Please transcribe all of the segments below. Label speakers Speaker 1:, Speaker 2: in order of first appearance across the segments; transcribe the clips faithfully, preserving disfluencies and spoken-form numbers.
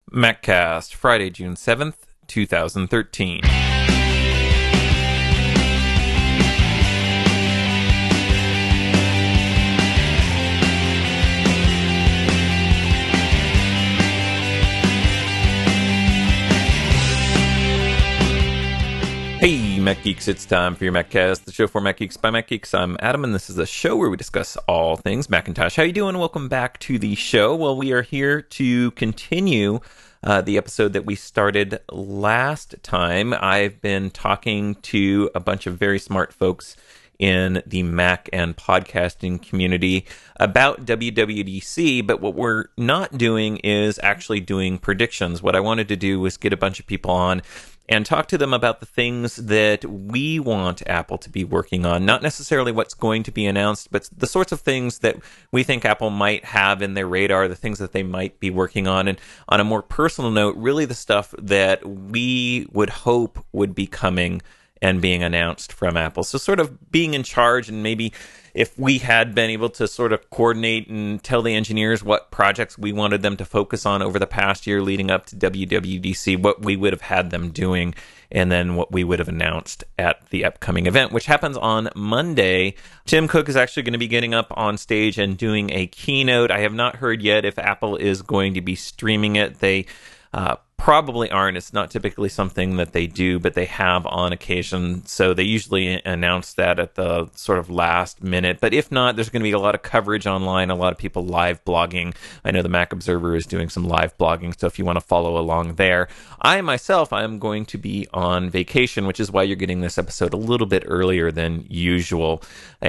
Speaker 1: MacCast, Friday, June seventh, two thousand thirteen. Hey, Mac Geeks, it's time for your MacCast, the show for Mac Geeks by Mac Geeks. I'm Adam, and this is a show where we discuss all things Macintosh. How you doing? Welcome back to the show. Well, we are here to continue uh, the episode that we started last time. I've been talking to a bunch of very smart folks in the Mac and podcasting community about W W D C, but what we're not doing is actually doing predictions. What I wanted to do was get a bunch of people on and talk to them about the things that we want Apple to be working on. Not necessarily what's going to be announced, but the sorts of things that we think Apple might have in their radar, the things that they might be working on. And on a more personal note, really the stuff that we would hope would be coming and being announced from Apple. So sort of being in charge, and maybe if we had been able to sort of coordinate and tell the engineers what projects we wanted them to focus on over the past year leading up to W W D C, what we would have had them doing, and then what we would have announced at the upcoming event, which happens on Monday. Tim Cook is actually going to be getting up on stage and doing a keynote. I have not heard yet if Apple is going to be streaming it. They uh, probably aren't. It's not typically something that they do, but they have on occasion. So they usually announce that at the sort of last minute. But if not, there's going to be a lot of coverage online, a lot of people live blogging. I know the Mac Observer is doing some live blogging, so if you want to follow along there. I myself, I am going to be on vacation, which is why you're getting this episode a little bit earlier than usual.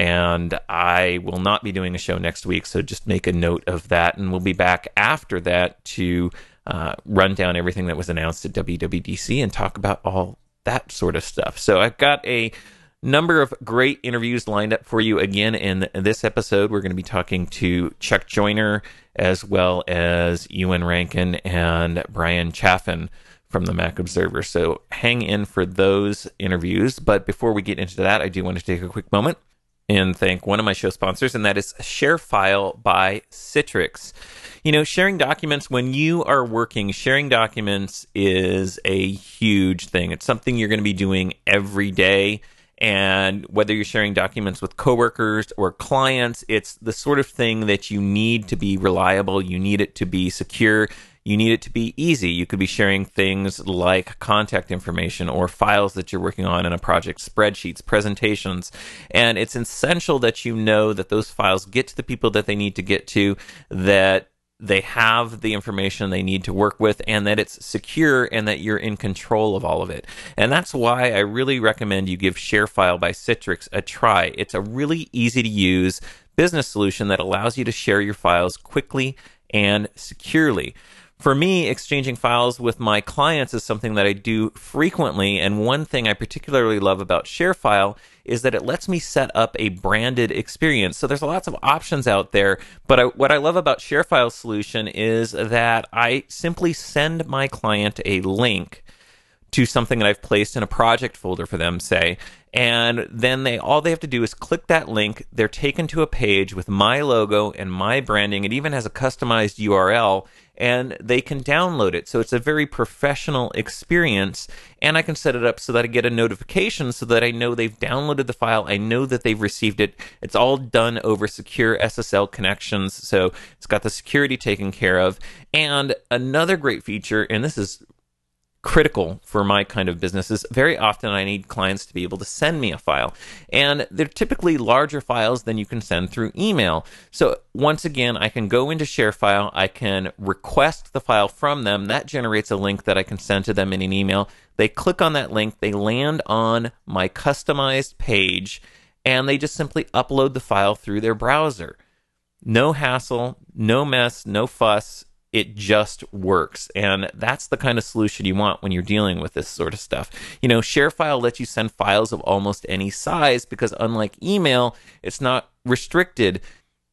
Speaker 1: And I will not be doing a show next week, so just make a note of that. And we'll be back after that to Uh, run down everything that was announced at W W D C and talk about all that sort of stuff. So I've got a number of great interviews lined up for you again in this episode. We're going to be talking to Chuck Joiner as well as Ewan Rankin and Brian Chaffin from the Mac Observer. So hang in for those interviews. But before we get into that, I do want to take a quick moment and thank one of my show sponsors, and that is ShareFile by Citrix. You know, sharing documents, when you are working, sharing documents is a huge thing. It's something you're going to be doing every day. And whether you're sharing documents with coworkers or clients, it's the sort of thing that you need to be reliable. You need it to be secure. You need it to be easy. You could be sharing things like contact information or files that you're working on in a project, spreadsheets, presentations. And it's essential that you know that those files get to the people that they need to get to, that they have the information they need to work with, and that it's secure and that you're in control of all of it. And that's why I really recommend you give ShareFile by Citrix a try. It's a really easy to use business solution that allows you to share your files quickly and securely. For me, exchanging files with my clients is something that I do frequently, and one thing I particularly love about ShareFile is that it lets me set up a branded experience. So there's lots of options out there, but I, what I love about ShareFile's solution is that I simply send my client a link to something that I've placed in a project folder for them, say, and then they all they have to do is click that link. They're taken to a page with my logo and my branding. It even has a customized U R L, and they can download it. So it's a very professional experience, and I can set it up so that I get a notification so that I know they've downloaded the file. I know that they've received it. It's all done over secure S S L connections, so it's got the security taken care of. And another great feature, and this is critical for my kind of businesses, very often I need clients to be able to send me a file, and they're typically larger files than you can send through email. So once again, I can go into ShareFile, I can request the file from them. That generates a link that I can send to them in an email. They click on that link, they land on my customized page, and they just simply upload the file through their browser. No hassle, no mess, no fuss. It just works. And that's the kind of solution you want when you're dealing with this sort of stuff. You know, ShareFile lets you send files of almost any size because unlike email, it's not restricted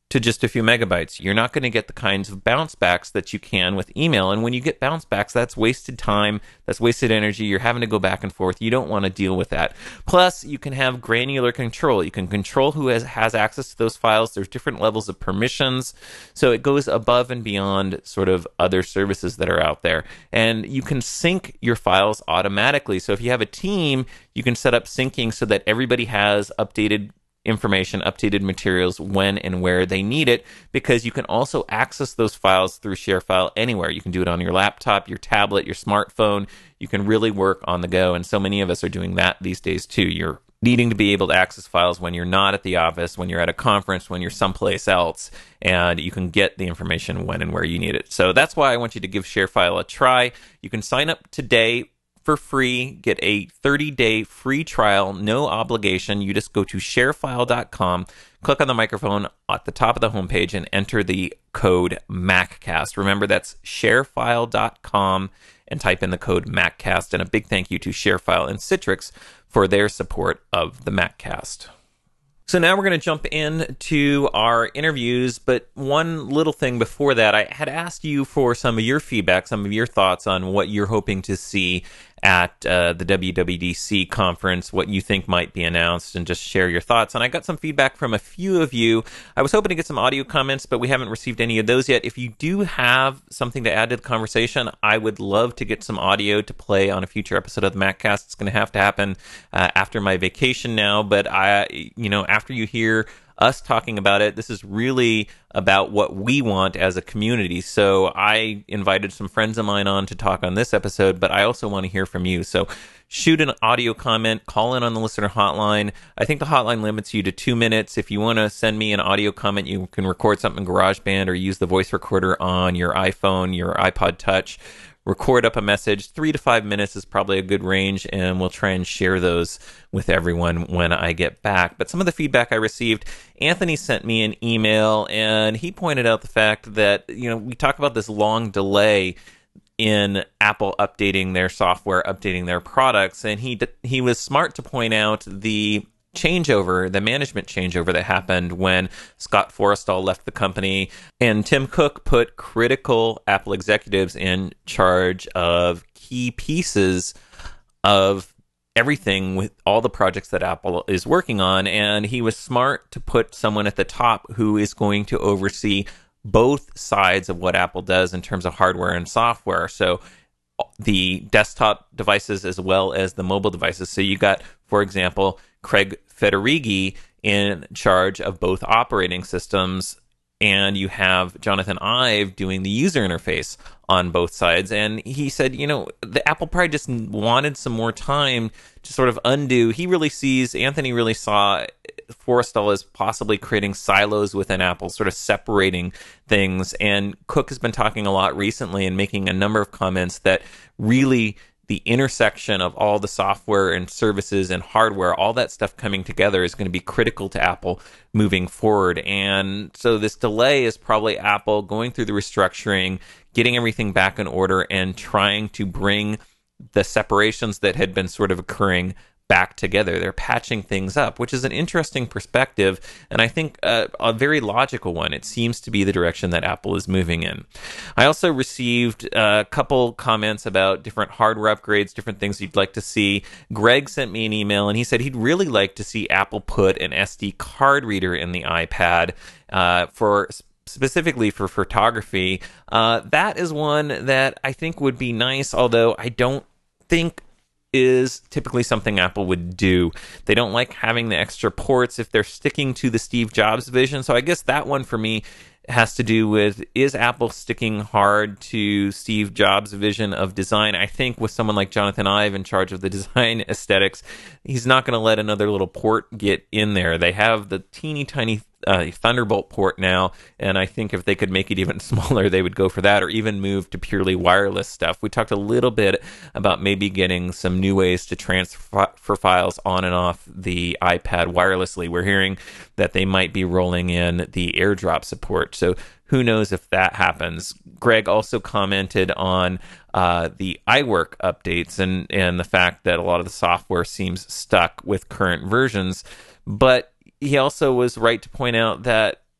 Speaker 1: to just a few megabytes. You're not going to get the kinds of bounce backs that you can with email. And when you get bounce backs, that's wasted time, that's wasted energy. You're having to go back and forth. You don't want to deal with that. Plus, you can have granular control. You can control who has, has access to those files. There's different levels of permissions. So it goes above and beyond sort of other services that are out there. And you can sync your files automatically. So if you have a team, you can set up syncing so that everybody has updated information, updated materials when and where they need it, because you can also access those files through ShareFile anywhere. You can do it on your laptop, your tablet, your smartphone. You can really work on the go, and so many of us are doing that these days too. You're needing to be able to access files when you're not at the office, when you're at a conference, when you're someplace else, and you can get the information when and where you need it. So that's why I want you to give ShareFile a try. You can sign up today for free, get a thirty-day free trial, no obligation. You just go to sharefile dot com, click on the microphone at the top of the homepage, and enter the code MacCast. Remember, that's sharefile dot com, and type in the code MacCast. And a big thank you to ShareFile and Citrix for their support of the MacCast. So now we're going to jump into our interviews, but one little thing before that, I had asked you for some of your feedback, some of your thoughts on what you're hoping to see at uh, the W W D C conference, what you think might be announced, and just share your thoughts. And I got some feedback from a few of you. I was hoping to get some audio comments, but we haven't received any of those yet. If you do have something to add to the conversation, I would love to get some audio to play on a future episode of the MacCast. It's going to have to happen uh, after my vacation now, but I, you know, after you hear us talking about it, this is really about what we want as a community. So I invited some friends of mine on to talk on this episode, but I also want to hear from you. So shoot an audio comment, call in on the listener hotline. I think the hotline limits you to two minutes. If you want to send me an audio comment, you can record something in GarageBand or use the voice recorder on your iPhone, your iPod Touch. Record up a message. Three to five minutes is probably a good range, and we'll try and share those with everyone when I get back. But some of the feedback I received, Anthony sent me an email, and he pointed out the fact that, you know, we talk about this long delay in Apple updating their software, updating their products, and he he was smart to point out the changeover, the management changeover that happened when Scott Forstall left the company, and Tim Cook put critical Apple executives in charge of key pieces of everything with all the projects that Apple is working on. And he was smart to put someone at the top who is going to oversee both sides of what Apple does in terms of hardware and software. So the desktop devices as well as the mobile devices. So you got, for example, Craig Federighi in charge of both operating systems, and you have Jonathan Ive doing the user interface on both sides. And he said, you know, the Apple probably just wanted some more time to sort of undo. He really sees, Anthony really saw Forstall as possibly creating silos within Apple, sort of separating things. And Cook has been talking a lot recently and making a number of comments that really the intersection of all the software and services and hardware, all that stuff coming together is going to be critical to Apple moving forward. And so this delay is probably Apple going through the restructuring, getting everything back in order, and trying to bring the separations that had been sort of occurring back together. They're patching things up, which is an interesting perspective, and I think uh, a very logical one. It seems to be the direction that Apple is moving in. I also received a couple comments about different hardware upgrades, different things you'd like to see. Greg sent me an email, and he said he'd really like to see Apple put an S D card reader in the iPad uh, for specifically for photography. Uh, that is one that I think would be nice, although I don't think is typically something Apple would do. They don't like having the extra ports if they're sticking to the Steve Jobs vision. So I guess that one for me has to do with, is Apple sticking hard to Steve Jobs' vision of design? I think with someone like Jonathan Ive in charge of the design aesthetics, he's not going to let another little port get in there. They have the teeny tiny uh, Thunderbolt port now, and I think if they could make it even smaller, they would go for that, or even move to purely wireless stuff. We talked a little bit about maybe getting some new ways to transfer files on and off the iPad wirelessly. We're hearing that they might be rolling in the AirDrop support. So who knows if that happens. Greg also commented on uh, the iWork updates and, and the fact that a lot of the software seems stuck with current versions. But he also was right to point out that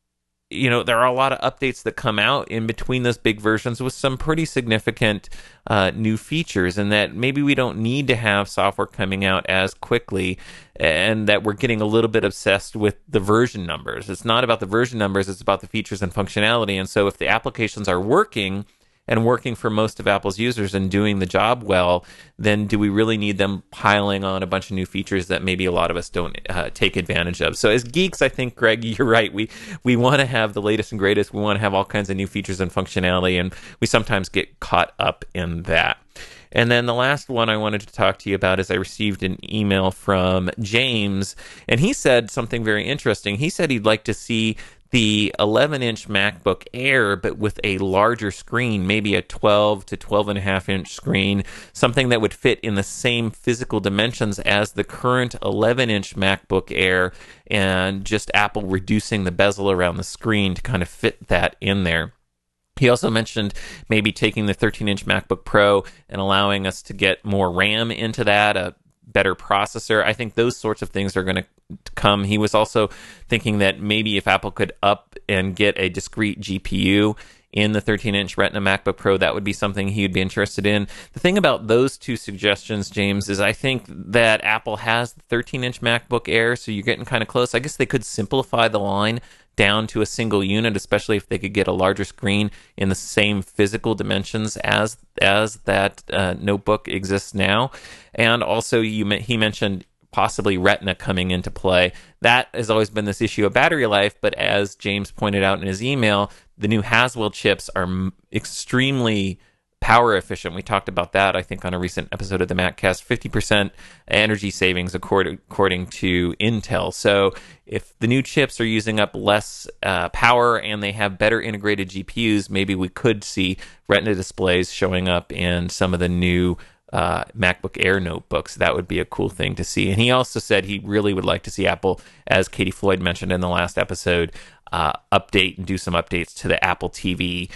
Speaker 1: you know, there are a lot of updates that come out in between those big versions with some pretty significant uh, new features, and that maybe we don't need to have software coming out as quickly, and that we're getting a little bit obsessed with the version numbers. It's not about the version numbers, it's about the features and functionality. And so if the applications are working, and working for most of Apple's users and doing the job well, then do we really need them piling on a bunch of new features that maybe a lot of us don't uh, take advantage of? So as geeks, I think, Greg, you're right. We we want to have the latest and greatest. We want to have all kinds of new features and functionality, and we sometimes get caught up in that. And then the last one I wanted to talk to you about is I received an email from James, and he said something very interesting. He said he'd like to see the eleven-inch MacBook Air, but with a larger screen, maybe a twelve to twelve and a half inch screen, something that would fit in the same physical dimensions as the current eleven-inch MacBook Air, and just Apple reducing the bezel around the screen to kind of fit that in there. He also mentioned maybe taking the thirteen-inch MacBook Pro and allowing us to get more RAM into that, a better processor. I think those sorts of things are going to come. He was also thinking that maybe if Apple could up and get a discrete G P U in the thirteen-inch Retina MacBook Pro, that would be something he would be interested in. The thing about those two suggestions, James, is I think that Apple has the thirteen-inch MacBook Air, so you're getting kind of close. I guess they could simplify the line down to a single unit, especially if they could get a larger screen in the same physical dimensions as as that uh, notebook exists now. And also, you he mentioned possibly Retina coming into play. That has always been this issue of battery life, but as James pointed out in his email, the new Haswell chips are m- extremely power efficient. We talked about that, I think, on a recent episode of the MacCast. fifty percent energy savings according, according to Intel. So if the new chips are using up less uh, power and they have better integrated G P Us, maybe we could see Retina displays showing up in some of the new uh, MacBook Air notebooks. That would be a cool thing to see. And he also said he really would like to see Apple, as Katie Floyd mentioned in the last episode, uh, update and do some updates to the Apple T V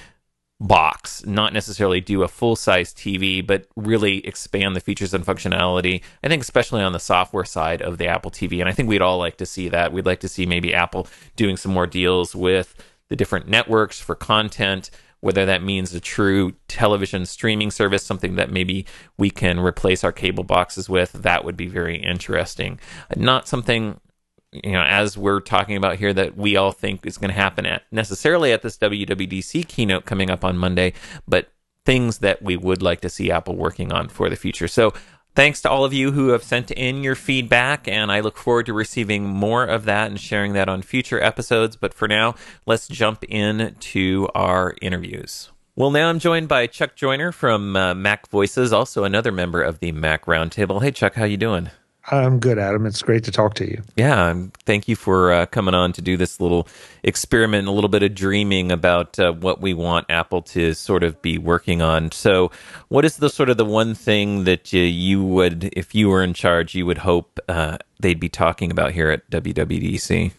Speaker 1: box, not necessarily do a full-size T V, but really expand the features and functionality, I think especially on the software side of the Apple T V. And I think we'd all like to see that. We'd like to see maybe Apple doing some more deals with the different networks for content, whether that means a true television streaming service, something that maybe we can replace our cable boxes with. That would be very interesting. Not something, you know, as we're talking about here, that we all think is going to happen at necessarily at this W W D C keynote coming up on Monday, but things that we would like to see Apple working on for the future. So thanks to all of you who have sent in your feedback, and I look forward to receiving more of that and sharing that on future episodes. But for now, let's jump into our interviews. Well, now I'm joined by Chuck Joyner from uh, Mac Voices, also another member of the Mac Roundtable. Hey, Chuck, how you doing?
Speaker 2: I'm good, Adam. It's great to talk to you.
Speaker 1: Yeah, thank you for uh, coming on to do this little experiment, a little bit of dreaming about uh, what we want Apple to sort of be working on. So what is the sort of the one thing that you, you would, if you were in charge, you would hope uh, they'd be talking about here at W W D C?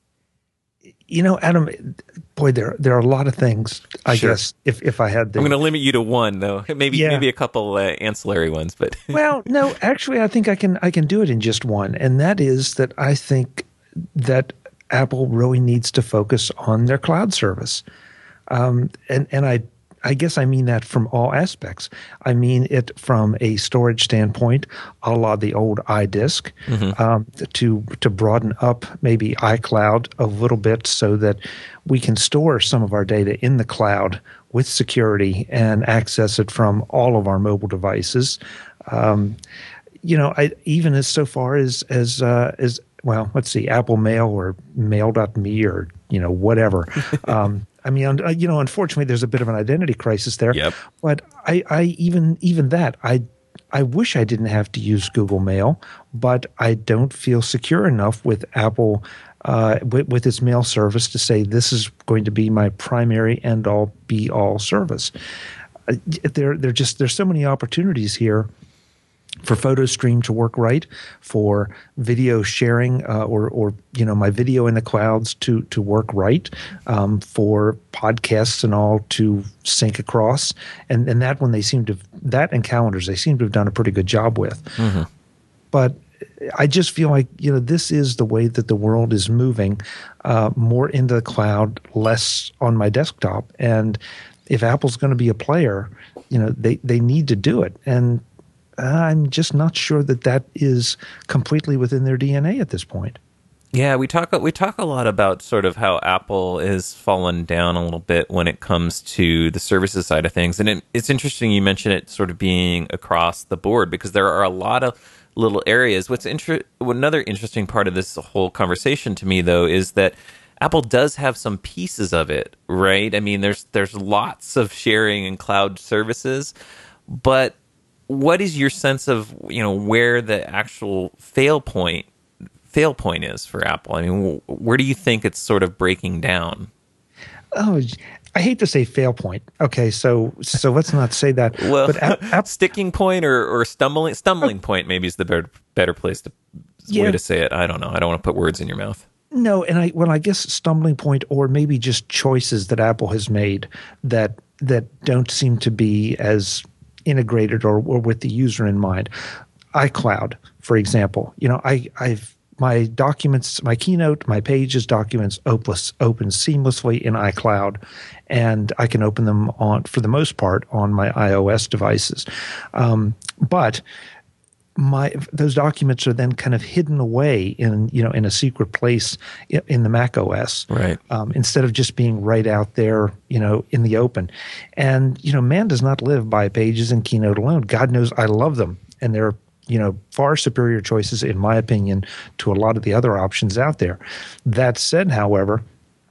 Speaker 2: You know, Adam, boy, there there are a lot of things, I sure. guess, if, if I had the...
Speaker 1: I'm going to limit you to one, though. Maybe yeah. maybe a couple uh, ancillary ones, but...
Speaker 2: Well, no, actually, I think I can I can do it in just one, and that is that I think that Apple really needs to focus on their cloud service. Um, and, and I I guess I mean that from all aspects. I mean it from a storage standpoint, a la the old iDisk, mm-hmm. um, to to broaden up maybe iCloud a little bit so that we can store some of our data in the cloud with security and access it from all of our mobile devices. Um, you know, I, even as so far as as uh, as well, let's see, Apple Mail or Mail dot me or you know whatever. Um, I mean, you know, unfortunately, there's a bit of an identity crisis there.
Speaker 1: Yep.
Speaker 2: But I, I even even that, I I wish I didn't have to use Google Mail, but I don't feel secure enough with Apple uh, with, with its mail service to say this is going to be my primary end all be all service. Uh, there, there just there's so many opportunities here for PhotoStream to work right, for video sharing uh, or, or you know my video in the clouds to to work right, um, for podcasts and all to sync across, and and that one they seem to that and calendars they seem to have done a pretty good job with. Mm-hmm. But I just feel like, you know, this is the way that the world is moving, uh, more into the cloud, less on my desktop. And if Apple's going to be a player, you know, they, they need to do it. And I'm just not sure that that is completely within their D N A at this point.
Speaker 1: Yeah, we talk we talk a lot about sort of how Apple is fallen down a little bit when it comes to the services side of things. And it, it's interesting you mention it sort of being across the board, because there are a lot of little areas. What's inter- another interesting part of this whole conversation to me, though, is that Apple does have some pieces of it, right? I mean, there's there's lots of sharing and cloud services, but what is your sense of, you know, where the actual fail point fail point is for Apple? I mean, where do you think it's sort of breaking down?
Speaker 2: Oh, I hate to say fail point. Okay, so so let's not say that.
Speaker 1: Well,
Speaker 2: but app, app,
Speaker 1: sticking point or, or stumbling stumbling oh, point maybe is the better better place to yeah. way to say it. I don't know. I don't want to put words in your mouth.
Speaker 2: No, and I well, I guess stumbling point, or maybe just choices that Apple has made that that don't seem to be as integrated or, or with the user in mind. iCloud, for example. You know, I I've my documents, my Keynote, my Pages documents open, open seamlessly in iCloud, and I can open them on, for the most part, on my iOS devices. Um, but my those documents are then kind of hidden away in you know in a secret place in, in the Mac O S,
Speaker 1: right?
Speaker 2: Um, instead of just being right out there, you know, in the open. And you know, man does not live by Pages and Keynote alone. God knows I love them, and they're you know, far superior choices, in my opinion, to a lot of the other options out there. That said, however,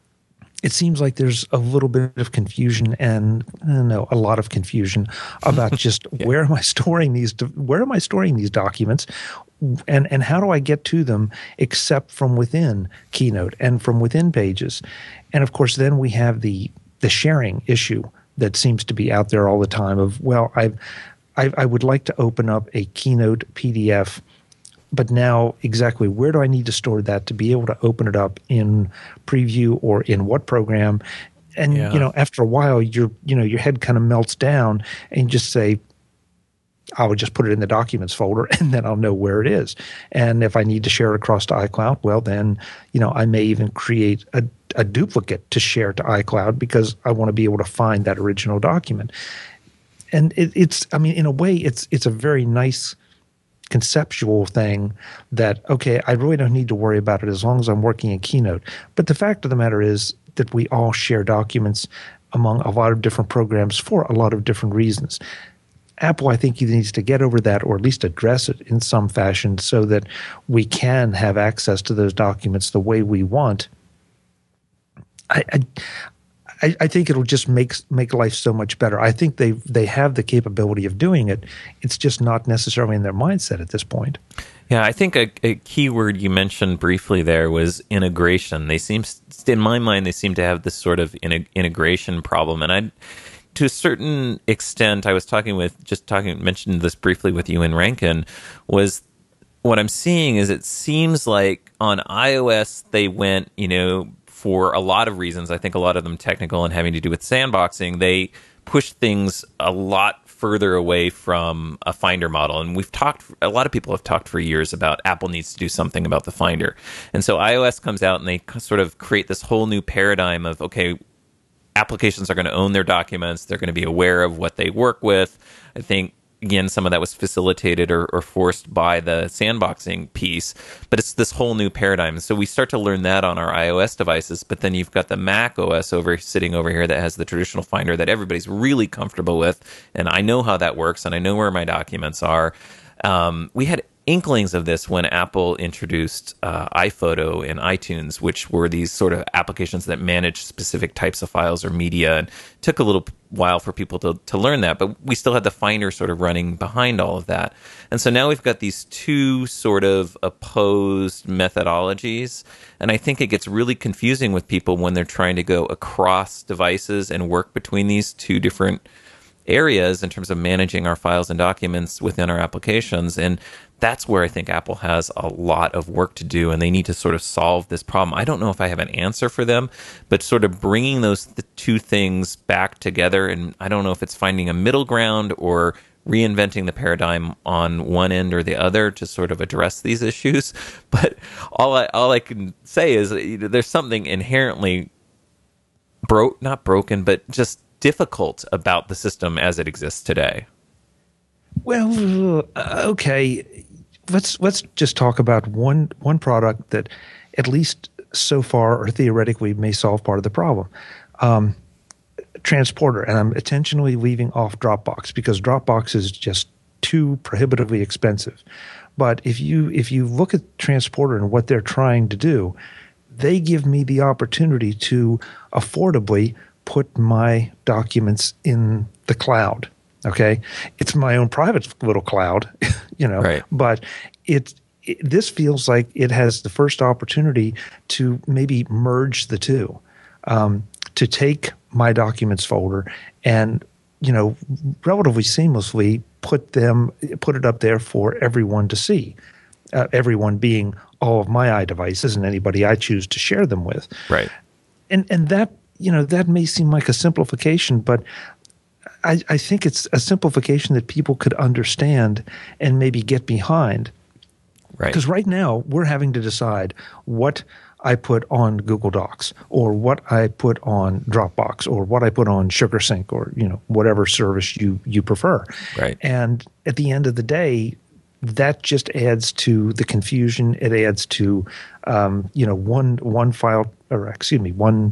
Speaker 2: it seems like there's a little bit of confusion and I don't know, a lot of confusion about just yeah. where am I storing these, where am I storing these documents, and and how do I get to them except from within Keynote and from within Pages. And of course, then we have the the sharing issue that seems to be out there all the time of, well, I've I, I would like to open up a Keynote P D F, but now exactly where do I need to store that to be able to open it up in Preview or in what program? And yeah. you know, after a while, your you know your head kind of melts down, and you just say, I would just put it in the Documents folder, and then I'll know where it is. And if I need to share it across to iCloud, well, then you know I may even create a a duplicate to share to iCloud because I want to be able to find that original document. And it, it's, I mean, in a way, it's it's a very nice conceptual thing that, okay, I really don't need to worry about it as long as I'm working in Keynote. But the fact of the matter is that we all share documents among a lot of different programs for a lot of different reasons. Apple, I think, either needs to get over that or at least address it in some fashion so that we can have access to those documents the way we want. I, I I, I think it'll just make make life so much better. I think they they have the capability of doing it. It's just not necessarily in their mindset at this point.
Speaker 1: Yeah, I think a, a key word you mentioned briefly there was integration. They seem, in my mind, they seem to have this sort of in, integration problem. And I, to a certain extent, I was talking with just talking mentioned this briefly with Ewan Rankin. Was what I'm seeing is it seems like on iOS they went, you know. For a lot of reasons, I think a lot of them technical and having to do with sandboxing, they push things a lot further away from a Finder model. And we've talked, a lot of people have talked for years about Apple needs to do something about the Finder. And so iOS comes out and they sort of create this whole new paradigm of, okay, applications are going to own their documents. They're going to be aware of what they work with. I think, again, some of that was facilitated or, or forced by the sandboxing piece, but it's this whole new paradigm. So we start to learn that on our iOS devices, but then you've got the Mac O S over sitting over here that has the traditional Finder that everybody's really comfortable with, and I know how that works, and I know where my documents are. Um, we had inklings of this when Apple introduced uh, iPhoto and iTunes, which were these sort of applications that manage specific types of files or media. And it took a little while for people to, to learn that, but we still had the Finder sort of running behind all of that. And so now we've got these two sort of opposed methodologies. And I think it gets really confusing with people when they're trying to go across devices and work between these two different areas in terms of managing our files and documents within our applications. And that's where I think Apple has a lot of work to do, and they need to sort of solve this problem. I don't know if I have an answer for them, but sort of bringing those th- two things back together, and I don't know if it's finding a middle ground or reinventing the paradigm on one end or the other to sort of address these issues. But all I all I can say is there's something inherently broke, not broken, but just difficult about the system as it exists today.
Speaker 2: Well, uh, okay, let's let's just talk about one one product that, at least so far or theoretically, may solve part of the problem. Um, Transporter, and I'm intentionally leaving off Dropbox because Dropbox is just too prohibitively expensive. But if you if you look at Transporter and what they're trying to do, they give me the opportunity to affordably put my documents in the cloud. Okay, it's my own private little cloud, you know,
Speaker 1: right.
Speaker 2: but it, it this feels like it has the first opportunity to maybe merge the two, um, to take my documents folder and, you know, relatively seamlessly put them put it up there for everyone to see. Uh, everyone being all of my iDevices and anybody I choose to share them with.
Speaker 1: Right.
Speaker 2: And and that, you know, that may seem like a simplification, but I, I think it's a simplification that people could understand and maybe get behind.
Speaker 1: Right.
Speaker 2: Because right now we're having to decide what I put on Google Docs or what I put on Dropbox or what I put on SugarSync or, you know, whatever service you, you prefer.
Speaker 1: Right.
Speaker 2: And at the end of the day, that just adds to the confusion. It adds to, um, you know, one one file or excuse me, one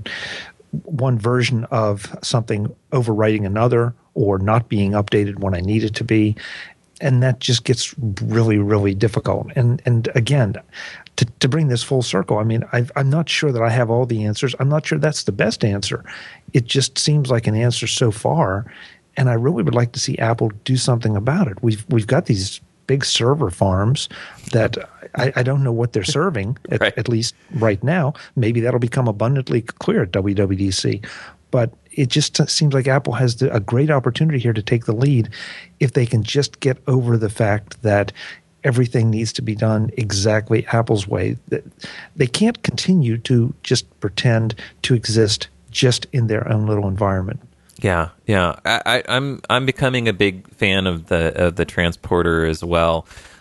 Speaker 2: one version of something overwriting another or not being updated when I need it to be. And that just gets really, really difficult. And and again, to, to bring this full circle, I mean, I've, I'm not sure that I have all the answers. I'm not sure that's the best answer. It just seems like an answer so far. And I really would like to see Apple do something about it. We've we've got these big server farms that I, I don't know what they're serving, at,
Speaker 1: right.
Speaker 2: at least right now. Maybe that'll become abundantly clear at W W D C. But it just seems like Apple has the, a great opportunity here to take the lead if they can just get over the fact that everything needs to be done exactly Apple's way. They can't continue to just pretend to exist just in their own little environment.
Speaker 1: Yeah, yeah. I, I, I'm I'm becoming a big fan of the of the Transporter as well.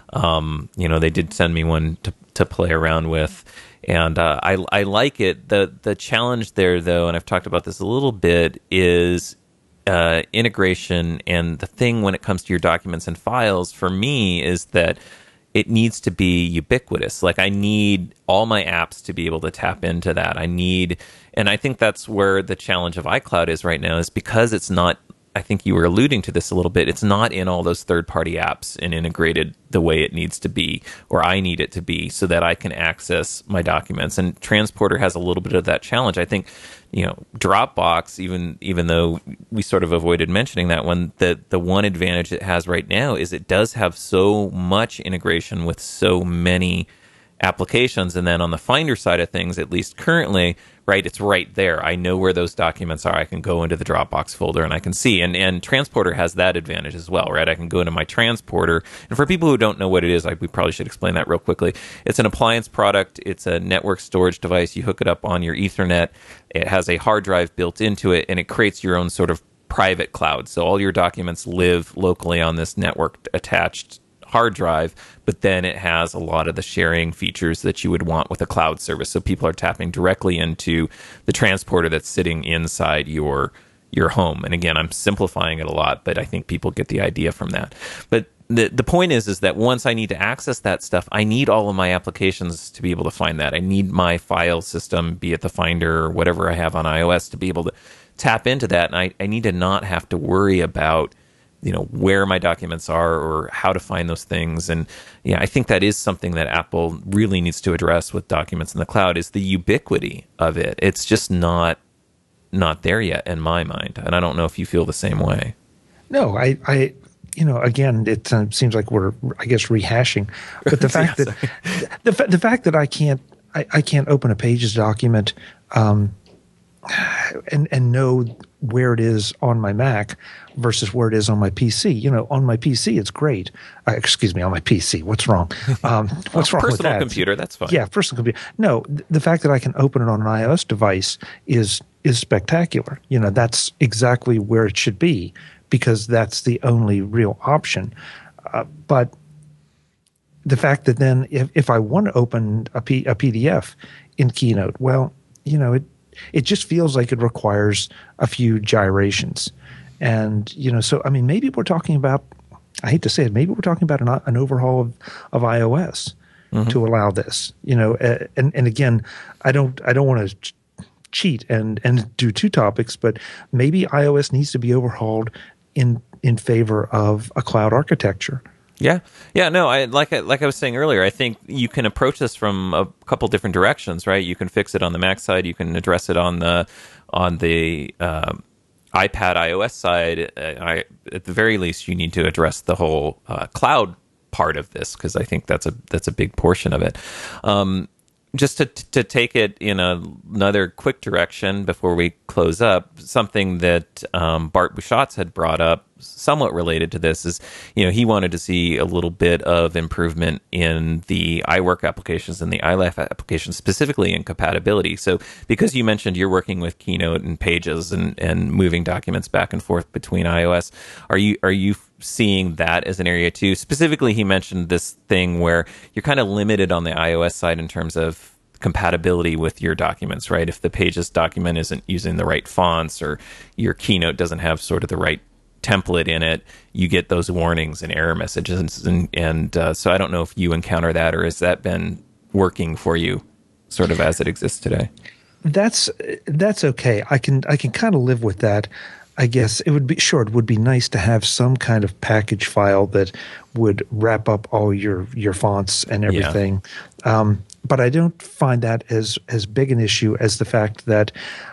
Speaker 1: Um, you know, they did send me one to to play around with, and uh, I I like it. the The challenge there, though, and I've talked about this a little bit, is uh, integration. And the thing when it comes to your documents and files, for me, is that it needs to be ubiquitous. Like, I need all my apps to be able to tap into that. I need, and I think that's where the challenge of iCloud is right now, is because it's not, I think you were alluding to this a little bit, it's not in all those third-party apps and integrated the way it needs to be, or I need it to be, so that I can access my documents. And Transporter has a little bit of that challenge. I think, you know, Dropbox, even even though we sort of avoided mentioning that one, the, the one advantage it has right now is it does have so much integration with so many applications. And then on the Finder side of things, at least currently, right, it's right there. I know where those documents are. I can go into the Dropbox folder and I can see. And and Transporter has that advantage as well, right? I can go into my Transporter. And for people who don't know what it is, like, we probably should explain that real quickly. It's an appliance product. It's a network storage device. You hook it up on your Ethernet. It has a hard drive built into it, and it creates your own sort of private cloud. So all your documents live locally on this network attached hard drive, but then it has a lot of the sharing features that you would want with a cloud service. So people are tapping directly into the Transporter that's sitting inside your your home. And again, I'm simplifying it a lot, but I think people get the idea from that. But the the point is, is that once I need to access that stuff, I need all of my applications to be able to find that. I need my file system, be it the Finder or whatever I have on iOS, to be able to tap into that. And I, I need to not have to worry about, you know, where my documents are or how to find those things. And yeah, I think that is something that Apple really needs to address with documents in the cloud, is the ubiquity of it. It's just not not there yet in my mind. And I don't know if you feel the same way.
Speaker 2: No, I, I you know, again, it uh, seems like we're, I guess, rehashing. But the fact
Speaker 1: yeah,
Speaker 2: that the, the fact that I can't I, I can't open a Pages document um, and and know where it is on my Mac versus where it is on my P C. You know, on my P C, it's great. Uh, excuse me, on my P C. What's wrong? Um, what's
Speaker 1: well,
Speaker 2: wrong with that?
Speaker 1: Personal computer, that's fine.
Speaker 2: Yeah, personal computer. No, th- the fact that I can open it on an iOS device is is spectacular. You know, that's exactly where it should be, because that's the only real option. Uh, but the fact that then if, if I want to open a, P, a P D F in Keynote, well, you know, it it just feels like it requires a few gyrations. And, you know, so, I mean, maybe we're talking about, I hate to say it, maybe we're talking about an, an overhaul of, of iOS mm-hmm. to allow this, you know, uh, and, and again, I don't, I don't want to ch- cheat and, and do two topics, but maybe iOS needs to be overhauled in, in favor of a cloud architecture.
Speaker 1: Yeah, yeah, no, I like I, like I was saying earlier. I think you can approach this from a couple different directions, right? You can fix it on the Mac side, you can address it on the on the um, iPad iOS side. Uh, I, at the very least, you need to address the whole uh, cloud part of this, because I think that's a that's a big portion of it. Um, just to to take it in a, another quick direction before we close up, something that um, Bart Busschots had brought up, somewhat related to this, is, you know, he wanted to see a little bit of improvement in the iWork applications and the iLife applications, specifically in compatibility. So because you mentioned you're working with Keynote and Pages and, and moving documents back and forth between iOS, are you are you seeing that as an area too? Specifically, he mentioned this thing where you're kind of limited on the iOS side in terms of compatibility with your documents, right? If the Pages document isn't using the right fonts, or your Keynote doesn't have sort of the right template in it, you get those warnings and error messages. And, and uh, so I don't know if you encounter that, or has that been working for you sort of as it exists today?
Speaker 2: That's that's okay. I can I can kind of live with that. I guess it would be sure it would be nice to have some kind of package file that would wrap up all your your fonts and everything. Yeah. Um, but I don't find that as as big an issue as the fact that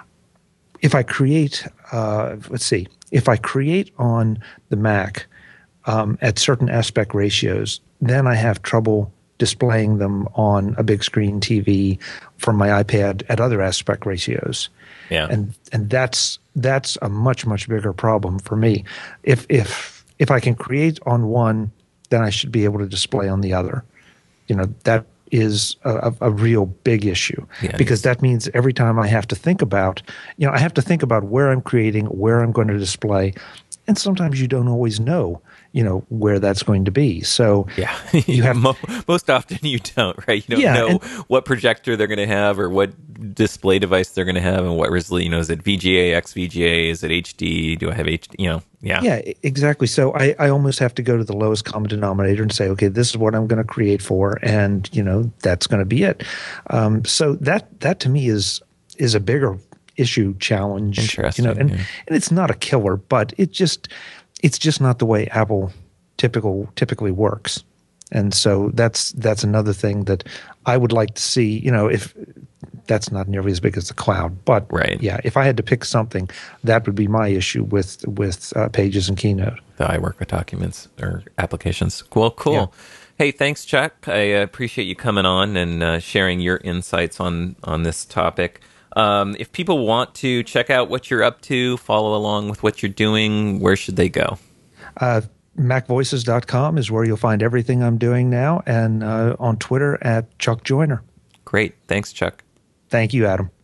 Speaker 2: if I create, uh, let's see, if I create on the Mac um, at certain aspect ratios, then I have trouble displaying them on a big screen T V from my iPad at other aspect ratios.
Speaker 1: Yeah.
Speaker 2: And and that's that's a much, much bigger problem for me. If if if I can create on one, then I should be able to display on the other. You know, that is a, a real big issue, yeah, because that means every time I have to think about, you know, I have to think about where I'm creating, where I'm going to display. And sometimes you don't always know, you know, where that's going to be. So
Speaker 1: yeah, you have most often you don't, right? You don't
Speaker 2: yeah,
Speaker 1: know
Speaker 2: and,
Speaker 1: what projector they're going to have, or what display device they're going to have, and what resolution. You know, is it V G A, X V G A? Is it H D? Do I have H D? You know, yeah,
Speaker 2: yeah, exactly. So I, I almost have to go to the lowest common denominator and say, okay, this is what I'm going to create for, and you know, that's going to be it. Um, so that that to me is is a bigger issue challenge.
Speaker 1: Interesting,
Speaker 2: you know, and
Speaker 1: yeah.
Speaker 2: and it's not a killer, but it just it's just not the way Apple typical typically works. And so that's that's another thing that I would like to see, you know, if that's not nearly as big as the cloud. But
Speaker 1: right.
Speaker 2: yeah, if I had to pick something, that would be my issue with with uh, Pages and Keynote.
Speaker 1: The iWork with documents or applications. Well, cool. Yeah. Hey, thanks, Chuck. I uh, appreciate you coming on and uh, sharing your insights on on this topic. Um, if people want to check out what you're up to, follow along with what you're doing, where should they go?
Speaker 2: Uh, Mac Voices dot com is where you'll find everything I'm doing now, and uh, on Twitter at Chuck Joyner.
Speaker 1: Great. Thanks, Chuck.
Speaker 2: Thank you, Adam.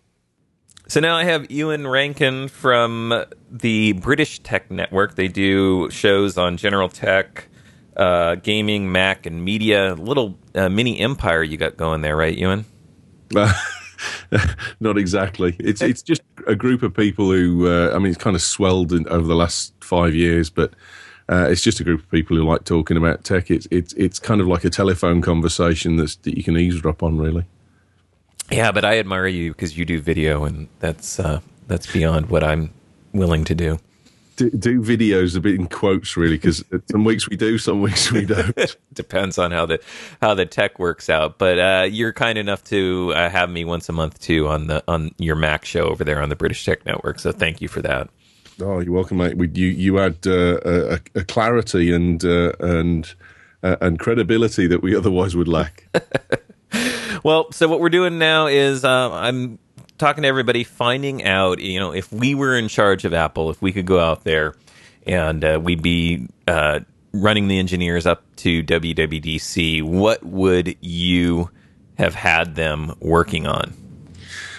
Speaker 1: So now I have Ewan Rankin from the British Tech Network. They do shows on general tech, uh, gaming, Mac, and media. Little uh, mini empire you got going there, right, Ewan?
Speaker 3: Uh, not exactly. It's it's just a group of people who, uh, I mean, it's kind of swelled in, over the last five years, but uh, it's just a group of people who like talking about tech. It's it's it's kind of like a telephone conversation that's, that you can eavesdrop on, really.
Speaker 1: Yeah, but I admire you because you do video, and that's uh, that's beyond what I'm willing to do.
Speaker 3: Do, do videos a bit in quotes, really, because some weeks we do, some weeks we don't.
Speaker 1: Depends on how the how the tech works out. But uh, you're kind enough to uh, have me once a month too on the on your Mac show over there on the British Tech Network. So thank you for that.
Speaker 3: Oh, you're welcome, mate. We, you you add uh, a, a clarity and uh, and uh, and credibility that we otherwise would lack.
Speaker 1: Well, so what we're doing now is uh, I'm talking to everybody, finding out, you know, if we were in charge of Apple, if we could go out there and uh, we'd be uh, running the engineers up to W W D C, what would you have had them working on?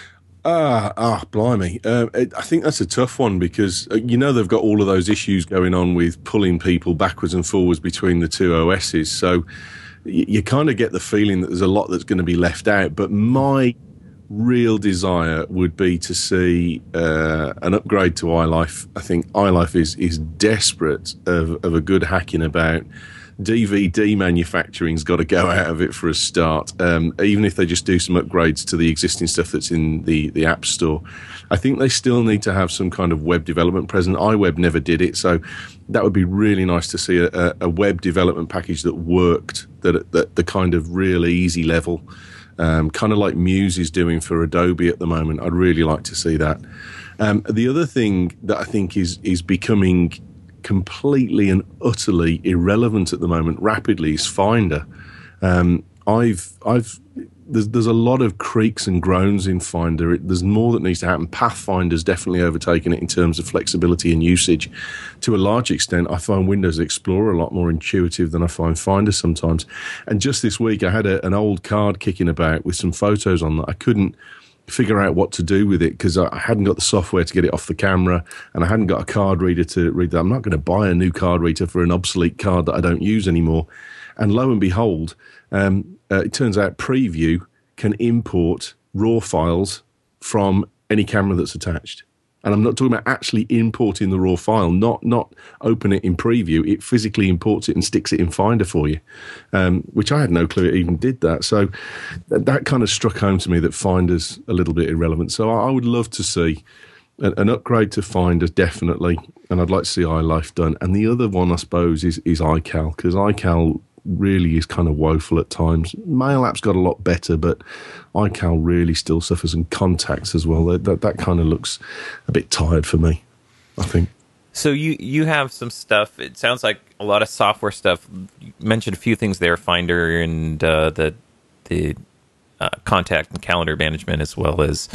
Speaker 3: Ah, ah, blimey. Uh, it, I think that's a tough one because, uh, you know, they've got all of those issues going on with pulling people backwards and forwards between the two O Ss. So you, you kind of get the feeling that there's a lot that's going to be left out. But my real desire would be to see uh, an upgrade to iLife. I think iLife is, is desperate of, of a good hacking about. D V D manufacturing's got to go out of it for a start, um, even if they just do some upgrades to the existing stuff that's in the, the App Store. I think they still need to have some kind of web development present. iWeb never did it, so that would be really nice to see a, a web development package that worked, that at the, the kind of really easy level, um, kind of like Muse is doing for Adobe at the moment. I'd really like to see that. Um, the other thing that I think is is becoming completely and utterly irrelevant at the moment, rapidly, is Finder. Um, I've, I've, there's, there's a lot of creaks and groans in Finder. It, there's more that needs to happen. Pathfinder's definitely overtaken it in terms of flexibility and usage. To a large extent, I find Windows Explorer a lot more intuitive than I find Finder sometimes. And just this week, I had a, an old card kicking about with some photos on that I couldn't figure out what to do with it because I hadn't got the software to get it off the camera and I hadn't got a card reader to read that. I'm not going to buy a new card reader for an obsolete card that I don't use anymore. And lo and behold, um, uh, it turns out Preview can import RAW files from any camera that's attached. And I'm not talking about actually importing the raw file, not not open it in Preview. It physically imports it and sticks it in Finder for you, um, which I had no clue it even did that. So that, that kind of struck home to me that Finder's a little bit irrelevant. So I, I would love to see an, an upgrade to Finder, definitely, and I'd like to see iLife done. And the other one, I suppose, is, is iCal, because iCal really is kind of woeful at times. Mail app's got a lot better, but iCal really still suffers, and contacts as well. That, that, that kind of looks a bit tired for me, I think.
Speaker 1: So you, you have some stuff. It sounds like a lot of software stuff. You mentioned a few things there, Finder and uh, the the uh, contact and calendar management, as well as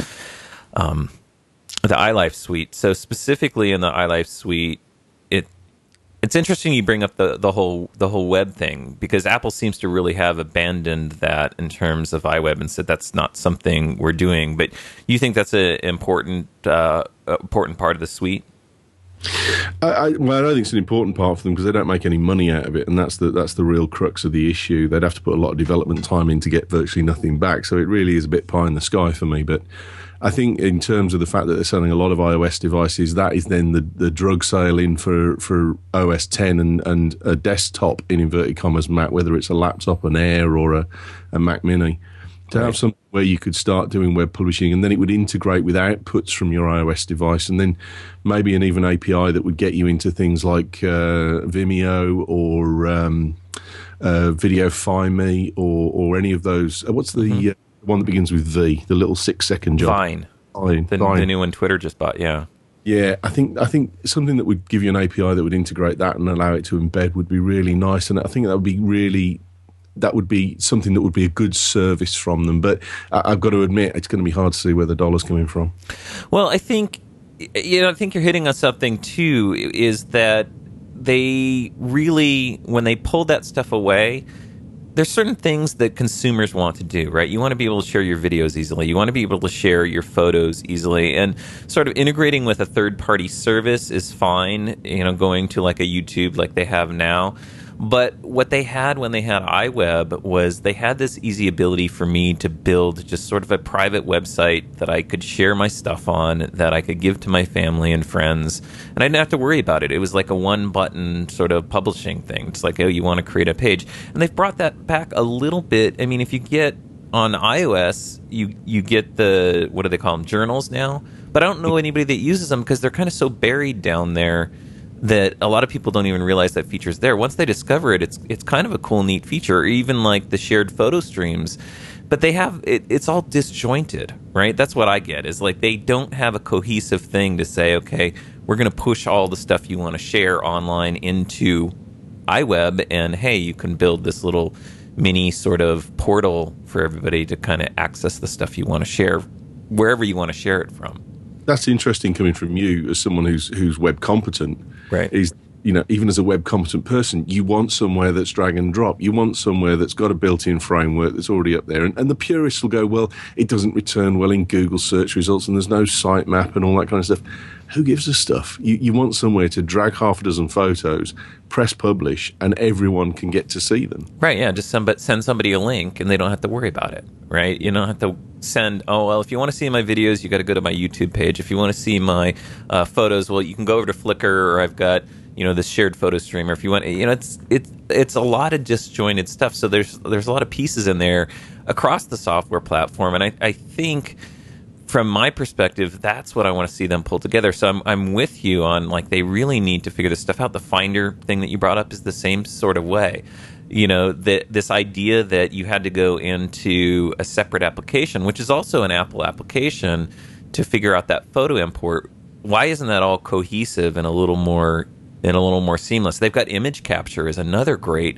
Speaker 1: um, the iLife suite. So specifically in the iLife suite, it It's interesting you bring up the, the whole the whole web thing, because Apple seems to really have abandoned that in terms of iWeb and said that's not something we're doing. But you think that's an important uh, important part of the suite?
Speaker 3: I, I, well, I don't think it's an important part for them because they don't make any money out of it, and that's the that's the real crux of the issue. They'd have to put a lot of development time in to get virtually nothing back. So it really is a bit pie in the sky for me. But I think in terms of the fact that they're selling a lot of iOS devices, that is then the, the drug sale in for, for O S ten and, and a desktop, in inverted commas, Mac, whether it's a laptop, an Air, or a, a Mac Mini. To have something where you could start doing web publishing, and then it would integrate with outputs from your iOS device, and then maybe an even A P I that would get you into things like uh, Vimeo or um, uh, Video Find Me or, or any of those. Uh, what's the mm-hmm. uh, one that begins with V, the little six-second job?
Speaker 1: Vine.
Speaker 3: Vine.
Speaker 1: The,
Speaker 3: Vine.
Speaker 1: the new one Twitter just bought, yeah.
Speaker 3: Yeah, I think I think something that would give you an A P I that would integrate that and allow it to embed would be really nice, and I think that would be really... that would be something that would be a good service from them. But I've got to admit, it's going to be hard to see where the dollar's coming from.
Speaker 1: Well, I think, you know, I think you're hitting on something too, is that they really, when they pulled that stuff away, there's certain things that consumers want to do, right? You want to be able to share your videos easily. You want to be able to share your photos easily. And sort of integrating with a third-party service is fine, you know, going to like a YouTube like they have now. But what they had when they had iWeb was they had this easy ability for me to build just sort of a private website that I could share my stuff on, that I could give to my family and friends, and I didn't have to worry about it. It was like a one-button sort of publishing thing. It's like, oh, you want to create a page. And they've brought that back a little bit. I mean, if you get on iOS, you, you get the, what do they call them, journals now? But I don't know anybody that uses them because they're kind of so buried down there that a lot of people don't even realize that feature's there. Once they discover it, it's it's kind of a cool, neat feature, or even like the shared photo streams. But they have, it, it's all disjointed, right? That's what I get, is like they don't have a cohesive thing to say, okay, we're going to push all the stuff you want to share online into iWeb, and hey, you can build this little mini sort of portal for everybody to kind of access the stuff you want to share wherever you want to share it from.
Speaker 3: That's interesting coming from you as someone who's who's web competent.
Speaker 1: Right.
Speaker 3: Is you know, even as a web competent person, you want somewhere that's drag and drop. You want somewhere that's got a built-in framework that's already up there. And, and the purists will go, well, it doesn't return well in Google search results and there's no sitemap and all that kind of stuff. Who gives a stuff? You, you want somewhere to drag half a dozen photos, press publish, and everyone can get to see them.
Speaker 1: Right, yeah, just some, send somebody a link and they don't have to worry about it, right? You don't have to send, oh, well, if you want to see my videos, you got to go to my YouTube page. If you want to see my uh, photos, well, you can go over to Flickr, or I've got, you know, this shared photo stream, or if you want, you know, it's it's it's a lot of disjointed stuff. So there's there's a lot of pieces in there across the software platform, and I, I think from my perspective, that's what I want to see them pull together. So I'm I'm with you on, like, they really need to figure this stuff out. The Finder thing that you brought up is the same sort of way. You know, that this idea that you had to go into a separate application, which is also an Apple application, to figure out that photo import. Why isn't that all cohesive and a little more and a little more seamless? They've got image capture as another great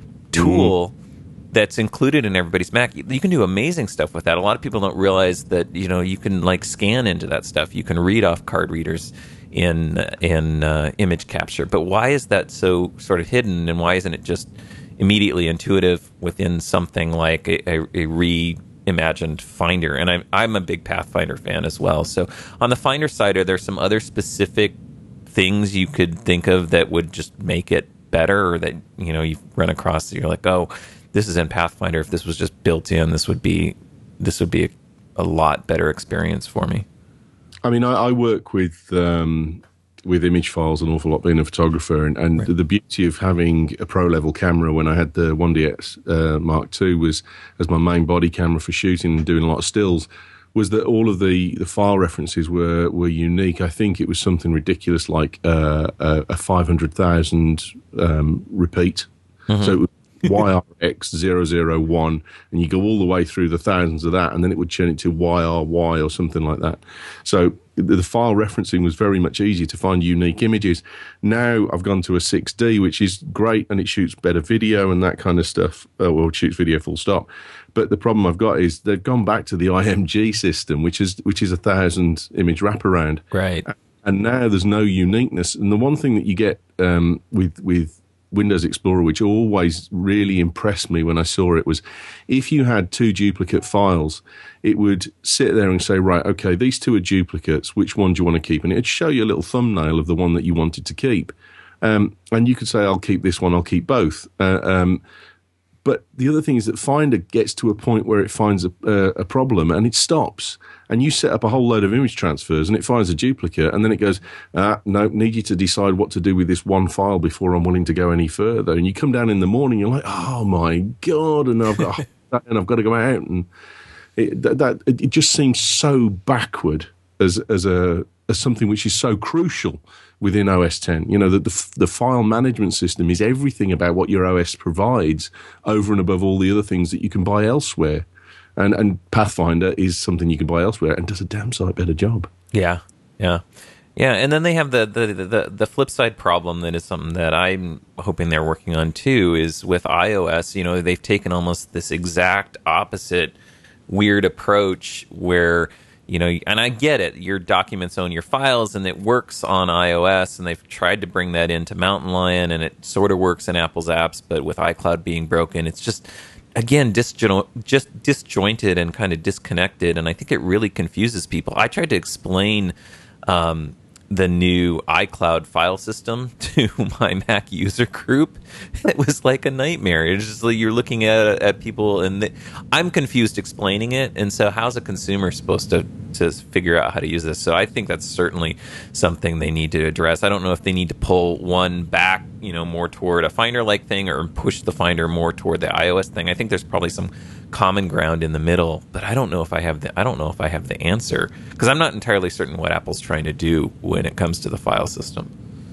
Speaker 1: tool mm. that's included in everybody's Mac. You can do amazing stuff with that. A lot of people don't realize that, you know, you can, like, scan into that stuff. You can read off card readers in in uh, image capture. But why is that so sort of hidden, and why isn't it just immediately intuitive within something like a, a, a reimagined Finder? And I'm I'm a big Pathfinder fan as well. So on the Finder side, are there some other specific things you could think of that would just make it better, or that, you know, you've run across that you're like, oh, this is in Pathfinder. If this was just built in, this would be this would be a, a lot better experience for me.
Speaker 3: I mean, I, I work with um, with image files an awful lot, being a photographer, and, and right. the beauty of having a pro level camera when I had the one D X uh, Mark two was as my main body camera for shooting and doing a lot of stills, was that all of the, the file references were, were unique. I think it was something ridiculous like uh, a, a five hundred thousand um, repeat. Mm-hmm. So it was Y R X zero zero one, and you go all the way through the thousands of that, and then it would turn it to Y R Y or something like that. So the, the file referencing was very much easier to find unique images. Now I've gone to a six D, which is great, and it shoots better video and that kind of stuff. Uh, well, it shoots video full stop. But the problem I've got is they've gone back to the I M G system, which is which is a thousand image wraparound.
Speaker 1: Right.
Speaker 3: And now there's no uniqueness. And the one thing that you get um, with with Windows Explorer, which always really impressed me when I saw it, was if you had two duplicate files, it would sit there and say, right, okay, these two are duplicates. Which one do you want to keep? And it'd show you a little thumbnail of the one that you wanted to keep. Um, and you could say, I'll keep this one, I'll keep both. Uh, um, But the other thing is that Finder gets to a point where it finds a, uh, a problem and it stops. And you set up a whole load of image transfers and it finds a duplicate, and then it goes, ah, no, need you to decide what to do with this one file before I'm willing to go any further. And you come down in the morning, you're like, oh my God, and I've got and I've got to go out. And it, that, that it just seems so backward as as a as something which is so crucial within O S ten. You know, that the, the file management system is everything about what your O S provides over and above all the other things that you can buy elsewhere. And and Pathfinder is something you can buy elsewhere and does a damn sight better job.
Speaker 1: Yeah, yeah. Yeah, and then they have the, the, the, the flip side problem that is something that I'm hoping they're working on too, is with iOS. You know, they've taken almost this exact opposite weird approach where, you know, and I get it, your documents own your files and it works on iOS, and they've tried to bring that into Mountain Lion, and it sort of works in Apple's apps, but with iCloud being broken, it's just, again, disjo- just disjointed and kind of disconnected, and I think it really confuses people. I tried to explain um, the new iCloud file system to my Mac user group. It was like a nightmare. It's just like you're looking at at people, and they, I'm confused explaining it. And so, how's a consumer supposed to to figure out how to use this? So, I think that's certainly something they need to address. I don't know if they need to pull one back, you know, more toward a Finder-like thing, or push the Finder more toward the iOS thing. I think there's probably some common ground in the middle, but I don't know if I have the I don't know if I have the answer, because I'm not entirely certain what Apple's trying to do when it comes to the file system.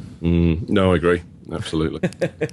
Speaker 3: Mm, no, I agree, absolutely.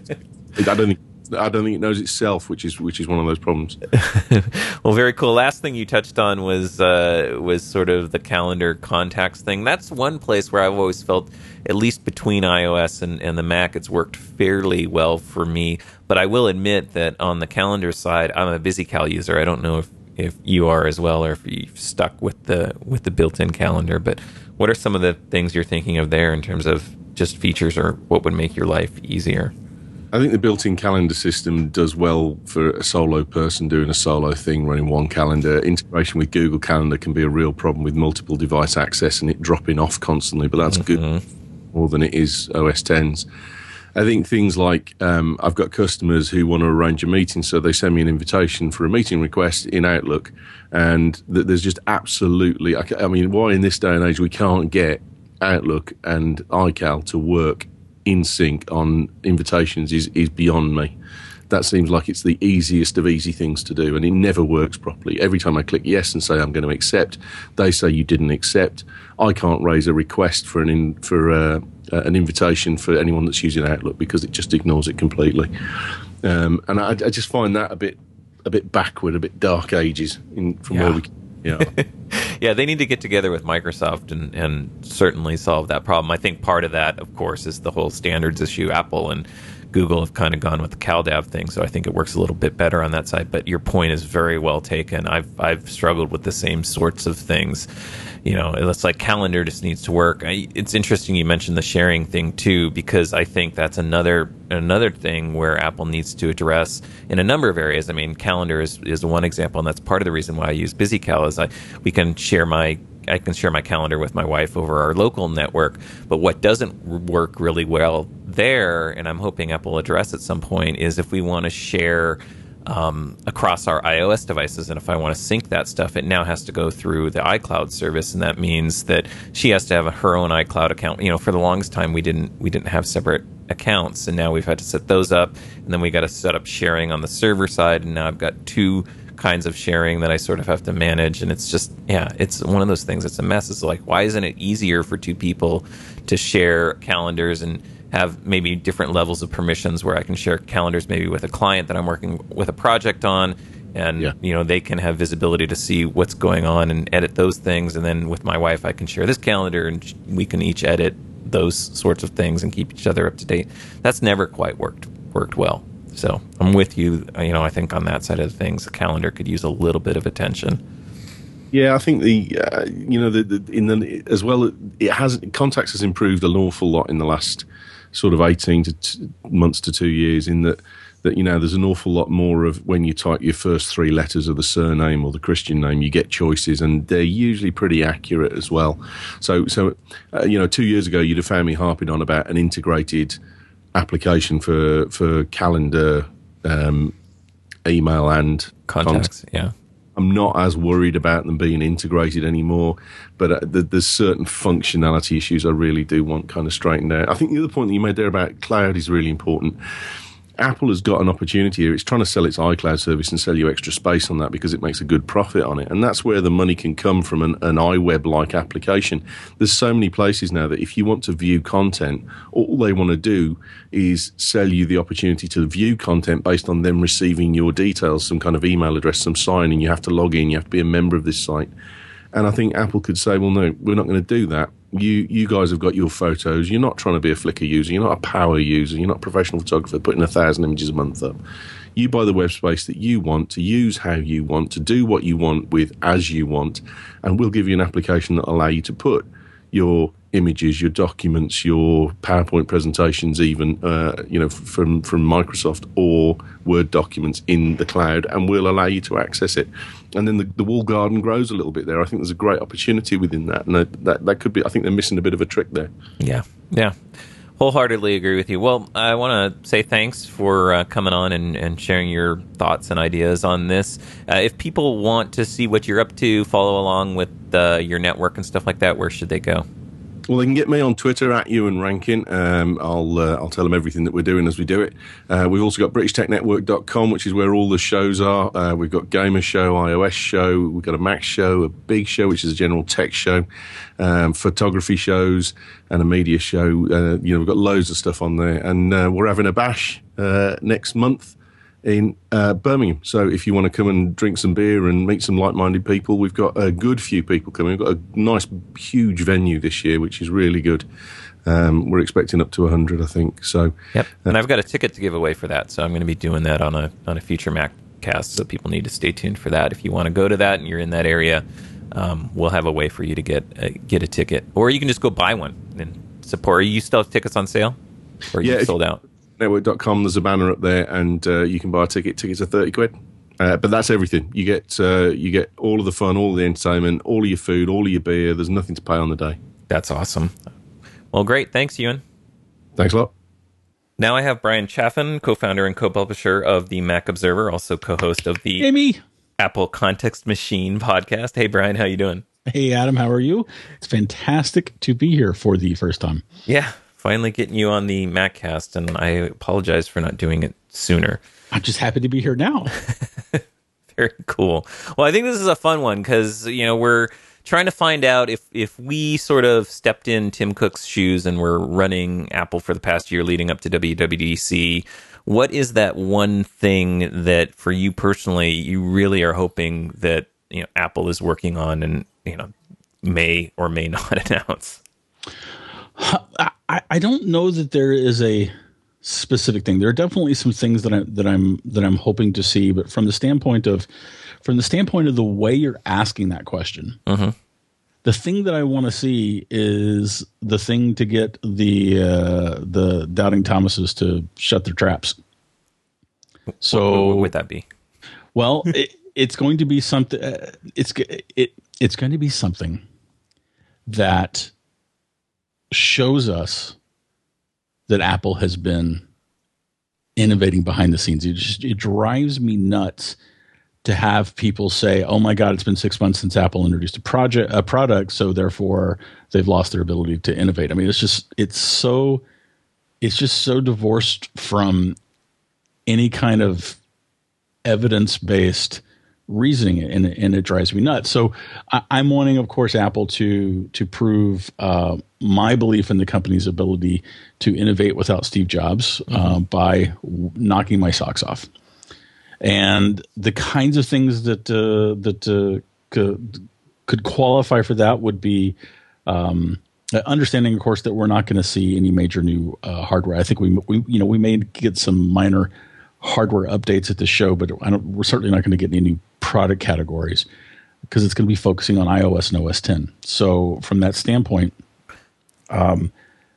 Speaker 3: I don't think I don't think it knows itself, which is which is one of those problems.
Speaker 1: Well, very cool. Last thing you touched on was uh, was sort of the calendar contacts thing. That's one place where I've always felt, at least between iOS and, and the Mac, it's worked fairly well for me. But I will admit that on the calendar side, I'm a VisiCal user. I don't know if, if you are as well, or if you've stuck with the with the built-in calendar. But what are some of the things you're thinking of there in terms of just features or what would make your life easier?
Speaker 3: I think the built-in calendar system does well for a solo person doing a solo thing, running one calendar. Integration with Google Calendar can be a real problem with multiple device access and it dropping off constantly, but that's mm-hmm. good more than it is O S X's. I think things like um, I've got customers who want to arrange a meeting, so they send me an invitation for a meeting request in Outlook, and th- there's just absolutely, I, I mean, why in this day and age we can't get Outlook and iCal to work in sync on invitations is, is beyond me. That seems like it's the easiest of easy things to do, and it never works properly. Every time I click yes and say I'm going to accept, they say you didn't accept. I can't raise a request for an in, for uh, uh, an invitation for anyone that's using Outlook because it just ignores it completely. Um, and I, I just find that a bit a bit backward, a bit dark ages in, from
Speaker 1: yeah.
Speaker 3: where we. Yeah.
Speaker 1: Yeah, they need to get together with Microsoft and, and certainly solve that problem. I think part of that, of course, is the whole standards issue. Apple and Google have kind of gone with the CalDAV thing, so I think it works a little bit better on that side. But your point is very well taken. I've I've struggled with the same sorts of things. You know, it's like calendar just needs to work. I, it's interesting you mentioned the sharing thing too, because I think that's another another thing where Apple needs to address in a number of areas. I mean, calendar is, is one example, and that's part of the reason why I use BusyCal is I we can share my I can share my calendar with my wife over our local network. But what doesn't work really well there, and I'm hoping Apple will address at some point, is if we want to share um, across our iOS devices, and if I want to sync that stuff, it now has to go through the iCloud service, and that means that she has to have her own iCloud account. You know, for the longest time, we didn't we didn't have separate accounts, and now we've had to set those up, and then we got to set up sharing on the server side, and now I've got two kinds of sharing that I sort of have to manage, and it's just, yeah, it's one of those things. It's a mess. It's like, why isn't it easier for two people to share calendars and have maybe different levels of permissions where I can share calendars maybe with a client that I'm working with a project on, and yeah. you know, they can have visibility to see what's going on and edit those things, and then with my wife I can share this calendar and we can each edit those sorts of things and keep each other up to date. That's never quite worked worked well. So I'm with you. You know, I think on that side of things, the calendar could use a little bit of attention.
Speaker 3: Yeah, I think the uh, you know the, the in the as well it has contacts has improved an awful lot in the last sort of eighteen to t- months to two years. In that that you know there's an awful lot more of when you type your first three letters of the surname or the Christian name, you get choices, and they're usually pretty accurate as well. So so uh, you know, two years ago you'd have found me harping on about an integrated application for for calendar, um, email, and
Speaker 1: contacts. Contact. Yeah,
Speaker 3: I'm not as worried about them being integrated anymore, but uh, there's certain functionality issues I really do want kind of straightened out. I think the other point that you made there about cloud is really important. Apple has got an opportunity here. It's trying to sell its iCloud service and sell you extra space on that because it makes a good profit on it. And that's where the money can come from, an, an iWeb-like application. There's so many places now that if you want to view content, all they want to do is sell you the opportunity to view content based on them receiving your details, some kind of email address, some sign, and you have to log in, you have to be a member of this site. And I think Apple could say, well, no, we're not going to do that. You you guys have got your photos. You're not trying to be a Flickr user. You're not a power user. You're not a professional photographer putting a thousand images a month up. You buy the web space that you want, to use how you want, to do what you want with as you want, and we'll give you an application that will allow you to put your images, your documents, your PowerPoint presentations, even uh, you know from from Microsoft or Word documents in the cloud, and we'll allow you to access it. And then the, the wall garden grows a little bit there. I think there's a great opportunity within that, and that, that that could be. I think they're missing a bit of a trick there.
Speaker 1: Yeah, yeah. Wholeheartedly agree with you. Well, I want to say thanks for uh, coming on and, and sharing your thoughts and ideas on this. Uh, if people want to see what you're up to, follow along with uh, your network and stuff like that, where should they go?
Speaker 3: Well, they can get me on Twitter at Ewan Rankin. Um, I'll uh, I'll tell them everything that we're doing as we do it. Uh, we've also got British Tech Network dot com, which is where all the shows are. Uh, we've got Gamer Show, iOS Show, we've got a Mac Show, a Big Show, which is a general tech show, um, photography shows, and a media show. Uh, you know, we've got loads of stuff on there, and uh, we're having a bash uh, next month in uh, Birmingham. So if you want to come and drink some beer and meet some like-minded people, we've got a good few people coming. We've got a nice, huge venue this year, which is really good. Um, we're expecting up to one hundred, I think. So,
Speaker 1: yep. And I've got a ticket to give away for that, so I'm going to be doing that on a on a future MacCast, so people need to stay tuned for that. If you want to go to that and you're in that area, um, we'll have a way for you to get a, get a ticket. Or you can just go buy one and support. Are you still have tickets on sale? Or are
Speaker 3: Yeah,
Speaker 1: you
Speaker 3: if-
Speaker 1: sold out?
Speaker 3: network dot com, there's a banner up there, and uh, you can buy a ticket. Tickets are thirty quid. Uh, but that's everything. You get uh, you get all of the fun, all of the entertainment, all of your food, all of your beer. There's nothing to pay on the day.
Speaker 1: That's awesome. Well, great. Thanks, Ewan.
Speaker 3: Thanks a lot.
Speaker 1: Now I have Brian Chaffin, co-founder and co-publisher of the Mac Observer, also co-host of the
Speaker 4: Hey, me.
Speaker 1: Apple Context Machine podcast. Hey, Brian, how you doing?
Speaker 4: Hey, Adam, how are you? It's fantastic to be here for the first time.
Speaker 1: Yeah, finally getting you on the MacCast, and I apologize for not doing it sooner.
Speaker 4: I'm just happy to be here now.
Speaker 1: Very cool. Well, I think this is a fun one because, you know, we're trying to find out if, if we sort of stepped in Tim Cook's shoes and we're running Apple for the past year leading up to W W D C, what is that one thing that for you personally, you really are hoping that, you know, Apple is working on and, you know, may or may not announce?
Speaker 4: I, I don't know that there is a specific thing. There are definitely some things that I that I'm that I'm hoping to see, but from the standpoint of from the standpoint of the way you're asking that question,
Speaker 1: Mm-hmm.
Speaker 4: the thing that I want to see is the thing to get the uh, the doubting Thomases to shut their traps. So
Speaker 1: What, what would that be?
Speaker 4: Well, it, it's going to be something. Uh, it's it it's going to be something that shows us that Apple has been innovating behind the scenes. It just it drives me nuts to have people say, "Oh my God, it's been six months since Apple introduced a project, a product, so therefore they've lost their ability to innovate." I mean, it's just it's so it's just so divorced from any kind of evidence-based reasoning, and, and it drives me nuts. So I, I'm wanting, of course, Apple to to prove uh, my belief in the company's ability to innovate without Steve Jobs mm-hmm. uh, by w- knocking my socks off. And the kinds of things that uh, that uh, could, could qualify for that would be um, understanding, of course, that we're not going to see any major new uh, hardware. I think we, we you know we may get some minor hardware updates at the show, but I don't, we're certainly not going to get any new product categories because it's going to be focusing on iOS and O S ten. So from that standpoint, um,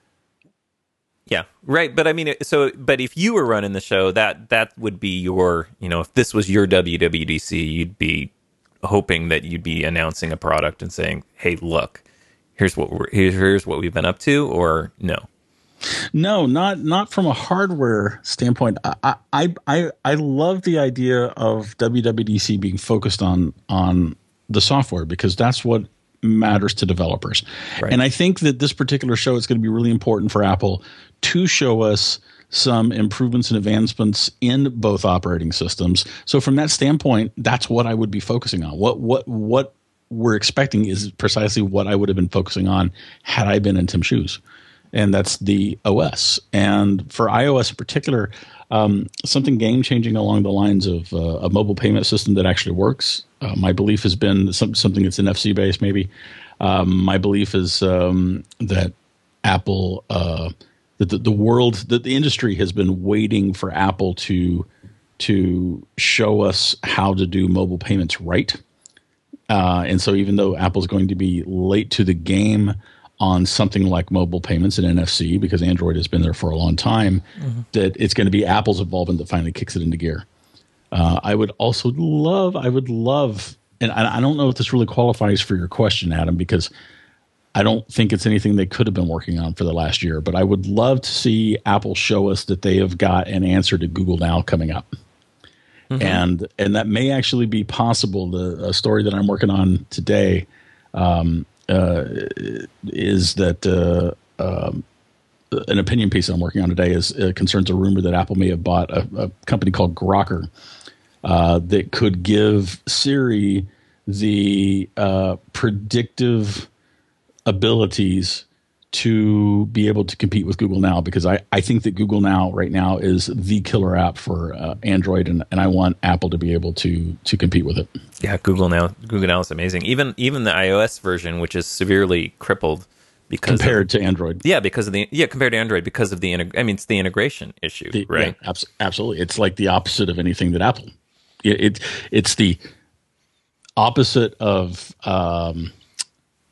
Speaker 1: yeah, right. But I mean, so, but if you were running the show, that, that would be your, you know, if this was your W W D C, you'd be hoping that you'd be announcing a product and saying, "Hey, look, here's what we're, here's, here's what we've been up to," or no?
Speaker 4: No, not not from a hardware standpoint. I I I, I love the idea of W W D C being focused on on the software because that's what matters to developers. Right. And I think that this particular show is going to be really important for Apple to show us some improvements and advancements in both operating systems. So from that standpoint, that's what I would be focusing on. What what what we're expecting is precisely what I would have been focusing on had I been in Tim's shoes. And that's the O S. And for iOS in particular, um, something game-changing along the lines of uh, a mobile payment system that actually works. Uh, my belief has been some, something that's N F C-based maybe. Um, my belief is um, that Apple, uh, that the, the world, that the industry has been waiting for Apple to, to show us how to do mobile payments right. Uh, and so even though Apple's going to be late to the game on something like mobile payments and N F C, because Android has been there for a long time, mm-hmm. that it's going to be Apple's involvement that finally kicks it into gear. Uh, I would also love, I would love, and I, I don't know if this really qualifies for your question, Adam, because I don't think it's anything they could have been working on for the last year, but I would love to see Apple show us that they have got an answer to Google Now coming up. Mm-hmm. And and that may actually be possible. The a story that I'm working on today um, uh, is that uh, um, an opinion piece that I'm working on today is uh, concerns a rumor that Apple may have bought a, a company called Grokr uh, that could give Siri the uh, predictive abilities to be able to compete with Google Now, because I, I think that Google Now right now is the killer app for uh, Android, and, and I want Apple to be able to to compete with it.
Speaker 1: Yeah, Google Now Google Now is amazing. Even even the iOS version, which is severely crippled because
Speaker 4: compared
Speaker 1: of,
Speaker 4: to Android.
Speaker 1: Yeah, because of the yeah compared to Android because of the integ- I mean it's the integration issue,
Speaker 4: the,
Speaker 1: right?
Speaker 4: Yeah, abs- absolutely. It's like the opposite of anything that Apple. It, it it's the opposite of um,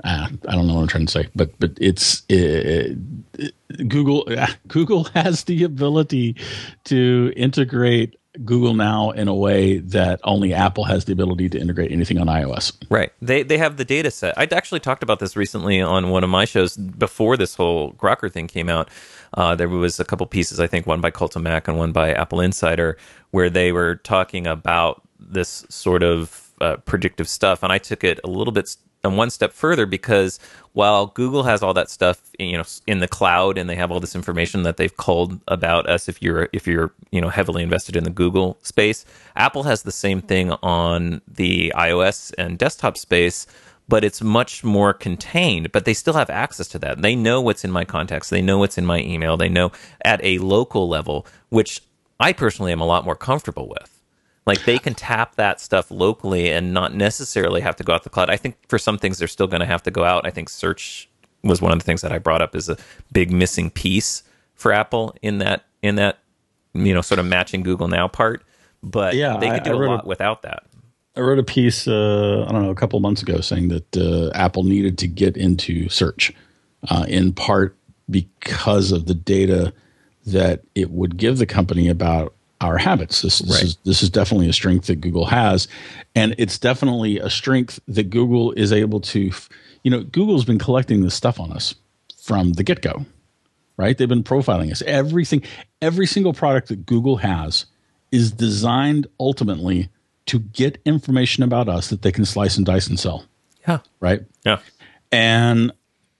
Speaker 4: uh, I don't know what I'm trying to say, but but it's it, it, Google. Uh, Google has the ability to integrate Google Now in a way that only Apple has the ability to integrate anything on iOS.
Speaker 1: Right. They they have the data set. I actually talked about this recently on one of my shows before this whole Grokr thing came out. Uh, there was a couple pieces, I think, one by Cult of Mac and one by Apple Insider, where they were talking about this sort of uh, predictive stuff. And I took it a little bit and one step further, because while Google has all that stuff, you know, in the cloud, and they have all this information that they've culled about us, if you're if you're you know heavily invested in the Google space, Apple has the same thing on the iOS and desktop space, but it's much more contained. But they still have access to that. They know what's in my contacts. They know what's in my email. They know at a local level, which I personally am a lot more comfortable with. Like, they can tap that stuff locally and not necessarily have to go out the cloud. I think for some things they're still going to have to go out. I think search was one of the things that I brought up as a big missing piece for Apple in that in that you know sort of matching Google Now part. But
Speaker 4: yeah,
Speaker 1: they could do
Speaker 4: I, I
Speaker 1: a lot
Speaker 4: a,
Speaker 1: without that.
Speaker 4: I wrote a piece, uh, I don't know, a couple months ago saying that uh, Apple needed to get into search, uh, in part because of the data that it would give the company about our habits. This, this
Speaker 1: right.
Speaker 4: is this is definitely a strength that Google has, and it's definitely a strength that Google is able to. You know, Google's been collecting this stuff on us from the get-go, right? They've been profiling us. Everything, every single product that Google has is designed ultimately to get information about us that they can slice and dice and sell.
Speaker 1: Yeah.
Speaker 4: Right.
Speaker 1: Yeah.
Speaker 4: And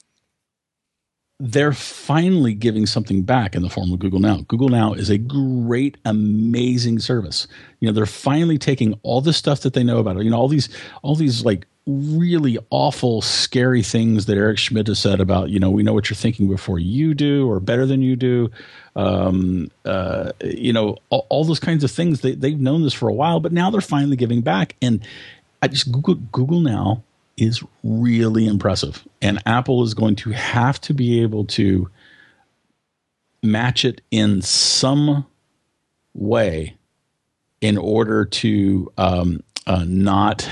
Speaker 4: they're finally giving something back in the form of Google Now. Google Now is a great, amazing service. You know, they're finally taking all the stuff that they know about it. You know, all these, all these like really awful, scary things that Eric Schmidt has said about, you know, we know what you're thinking before you do, or better than you do. Um, uh, you know, all, all those kinds of things. They, they've known this for a while, but now they're finally giving back. And I just Google Google Now is really impressive, and Apple is going to have to be able to match it in some way in order to um, uh, not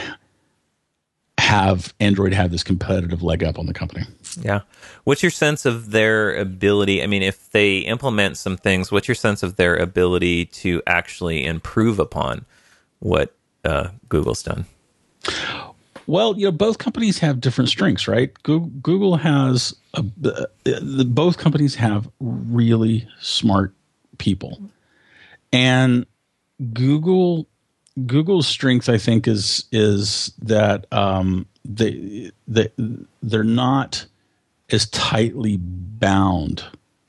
Speaker 4: have Android have this competitive leg up on the company.
Speaker 1: Yeah. What's your sense of their ability? I mean, if they implement some things, what's your sense of their ability to actually improve upon what uh, Google's done?
Speaker 4: Well, you know, both companies have different strengths, right? Google, Google has a, uh, the, both companies have really smart people, and Google Google's strength, I think, is is that um, they they they're not as tightly bound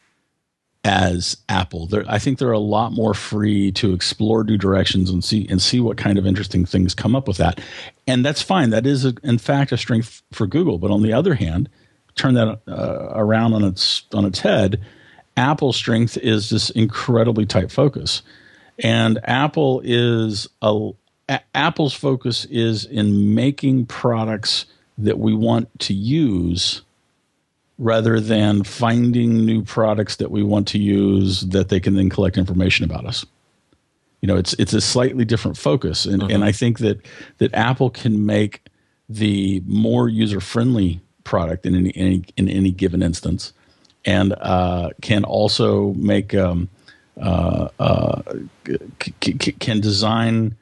Speaker 4: as Apple. They're, I think they're a lot more free to explore new directions and see and see what kind of interesting things come up with that. And that's fine. That is, a, in fact, a strength for Google. But on the other hand, turn that uh, around on its on its head, Apple's strength is this incredibly tight focus. And Apple is a, a Apple's focus is in making products that we want to use, rather than finding new products that we want to use that they can then collect information about us. You know, it's it's a slightly different focus, and
Speaker 1: Mm-hmm.
Speaker 4: and I think that that Apple can make the more user friendly product in any, any in any given instance, and uh, can also make um, uh, uh, c- c- can design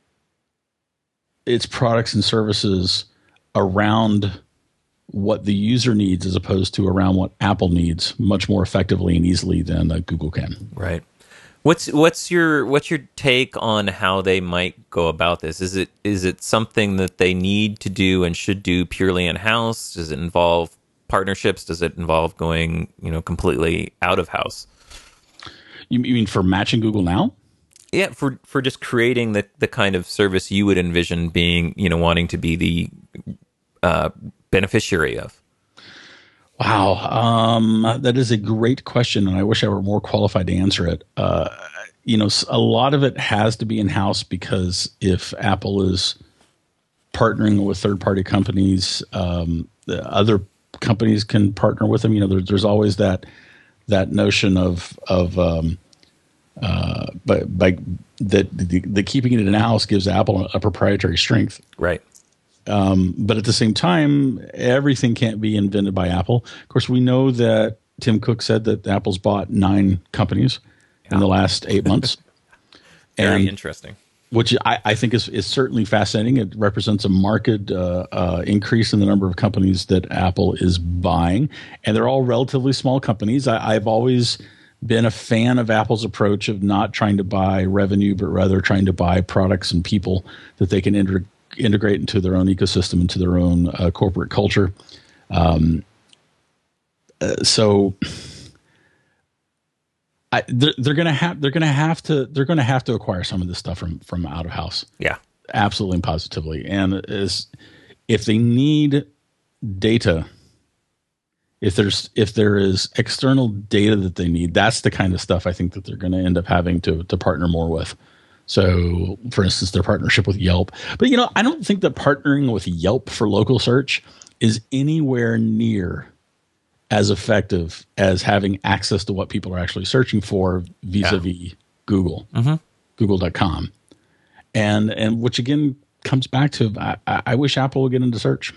Speaker 4: its products and services around what the user needs as opposed to around what Apple needs much more effectively and easily than uh, Google can.
Speaker 1: Right. What's what's your what's your take on how they might go about this? Is it is it something that they need to do and should do purely in house? Does it involve partnerships? Does it involve going, you know, completely out of house?
Speaker 4: You, you mean for matching Google Now?
Speaker 1: Yeah, for for just creating the the kind of service you would envision being, you know, wanting to be the uh, beneficiary of.
Speaker 4: Wow, um, that is a great question, and I wish I were more qualified to answer it. Uh, you know, a lot of it has to be in-house, because if Apple is partnering with third-party companies, um, the other companies can partner with them. You know, there, there's always that that notion of of um, uh, but by that the, the keeping it in-house gives Apple a proprietary strength.
Speaker 1: Right.
Speaker 4: Um, but at the same time, everything can't be invented by Apple. Of course, we know that Tim Cook said that Apple's bought nine companies yeah. in the last eight months.
Speaker 1: Very
Speaker 4: and,
Speaker 1: interesting.
Speaker 4: Which I, I think is, is certainly fascinating. It represents a marked uh, uh, increase in the number of companies that Apple is buying. And they're all relatively small companies. I, I've always been a fan of Apple's approach of not trying to buy revenue, but rather trying to buy products and people that they can inter- integrate into their own ecosystem, into their own uh, corporate culture. Um, uh, so I, they're, they're going to have they're going to have to they're going to have to acquire some of this stuff from from out of house.
Speaker 1: Yeah,
Speaker 4: absolutely and positively. And is if they need data. If there's if there is external data that they need, that's the kind of stuff I think that they're going to end up having to to partner more with. So, for instance, their partnership with Yelp. But you know, I don't think that partnering with Yelp for local search is anywhere near as effective as having access to what people are actually searching for vis-a-vis yeah. Google, mm-hmm. Google dot com, and and which again comes back to I, I wish Apple would get into search.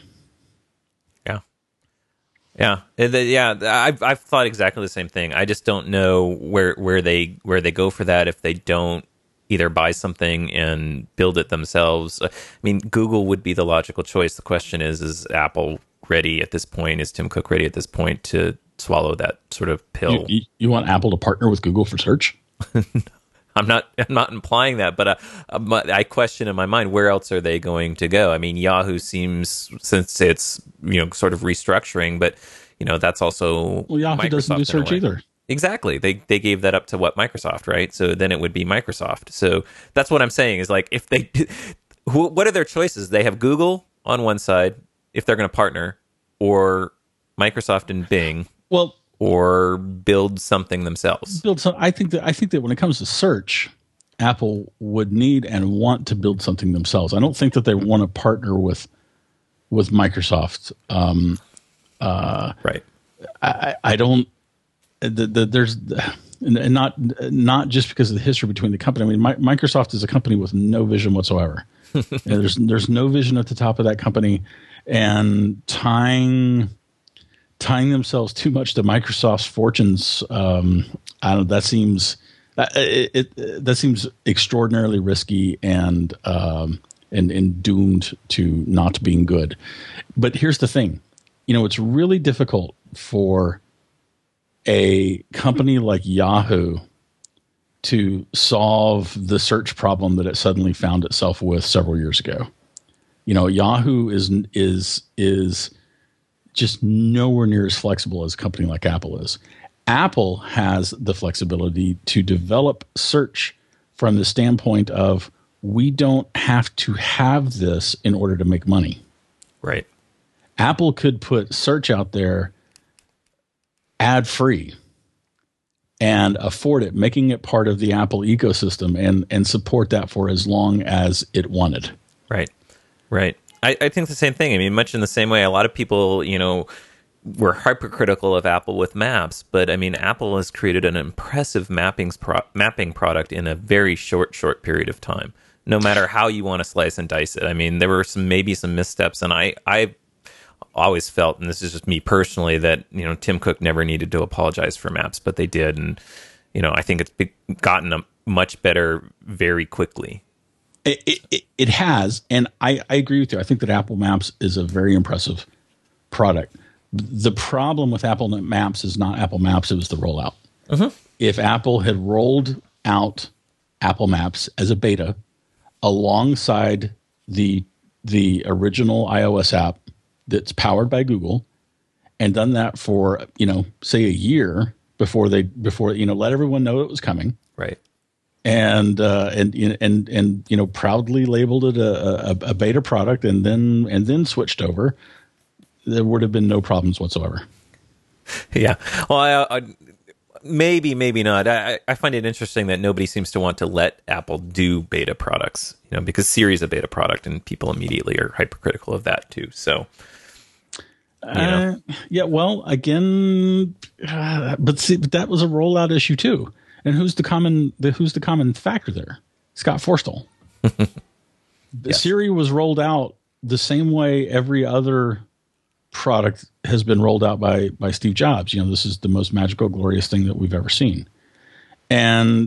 Speaker 1: Yeah, yeah. I've I've thought exactly the same thing. I just don't know where where they where they go for that if they don't either buy something and build it themselves. I mean, Google would be the logical choice. The question is, is Apple ready at this point? Is Tim Cook ready at this point to swallow that sort of pill?
Speaker 4: You, you want Apple to partner with Google for search?
Speaker 1: I'm not. I'm not implying that, but uh, I question in my mind where else are they going to go? I mean, Yahoo seems, since it's you know sort of restructuring, but you know that's also
Speaker 4: well, Yahoo Microsoft doesn't do search either.
Speaker 1: Exactly. They they gave that up to what Microsoft, right? So then it would be Microsoft. So that's what I'm saying is like if they, who, what are their choices? They have Google on one side if they're going to partner, or Microsoft and Bing.
Speaker 4: Well.
Speaker 1: Or build something themselves.
Speaker 4: Build some. I think that I think that when it comes to search, Apple would need and want to build something themselves. I don't think that they want to partner with with Microsoft. Um, uh,
Speaker 1: right.
Speaker 4: I, I don't. The, the, there's and not not just because of the history between the company. I mean, my, Microsoft is a company with no vision whatsoever. there's there's no vision at the top of that company, and tying. tying themselves too much to Microsoft's fortunes, um, I don't. That seems that it, it that seems extraordinarily risky and um, and and doomed to not being good. But here's the thing, you know, it's really difficult for a company like Yahoo to solve the search problem that it suddenly found itself with several years ago. You know, Yahoo is is is. just nowhere near as flexible as a company like Apple is. Apple has the flexibility to develop search from the standpoint of we don't have to have this in order to make money.
Speaker 1: Right.
Speaker 4: Apple could put search out there ad free and afford it, making it part of the Apple ecosystem and, and support that for as long as it wanted.
Speaker 1: Right. Right. I, I think the same thing. I mean, much in the same way, a lot of people, you know, were hypercritical of Apple with Maps, but I mean, Apple has created an impressive mappings pro- mapping product in a very short, short period of time. No matter how you want to slice and dice it. I mean, there were some maybe some missteps, and I I always felt, and this is just me personally, that you know Tim Cook never needed to apologize for Maps, but they did, and you know I think it's gotten a much better very quickly.
Speaker 4: It, it, it has, and I, I agree with you. I think that Apple Maps is a very impressive product. The problem with Apple Maps is not Apple Maps, it was the rollout. Uh-huh. If Apple had rolled out Apple Maps as a beta alongside the the original iOS app that's powered by Google and done that for, you know, say a year before they before you know let everyone know it was coming.
Speaker 1: Right.
Speaker 4: And, uh, and, and, and, you know, proudly labeled it a, a, a beta product and then, and then switched over, there would have been no problems whatsoever.
Speaker 1: Yeah. Well, I, I, maybe, maybe not. I, I find it interesting that nobody seems to want to let Apple do beta products, you know, because Siri is a beta product and people immediately are hypercritical of that too. So, you know.
Speaker 4: uh, yeah, well, again, uh, but see, but that was a rollout issue too. And who's the common the, who's the common factor there? Scott Forstall.
Speaker 1: Yes.
Speaker 4: Siri was rolled out the same way every other product has been rolled out by by Steve Jobs. You know, this is the most magical, glorious thing that we've ever seen. And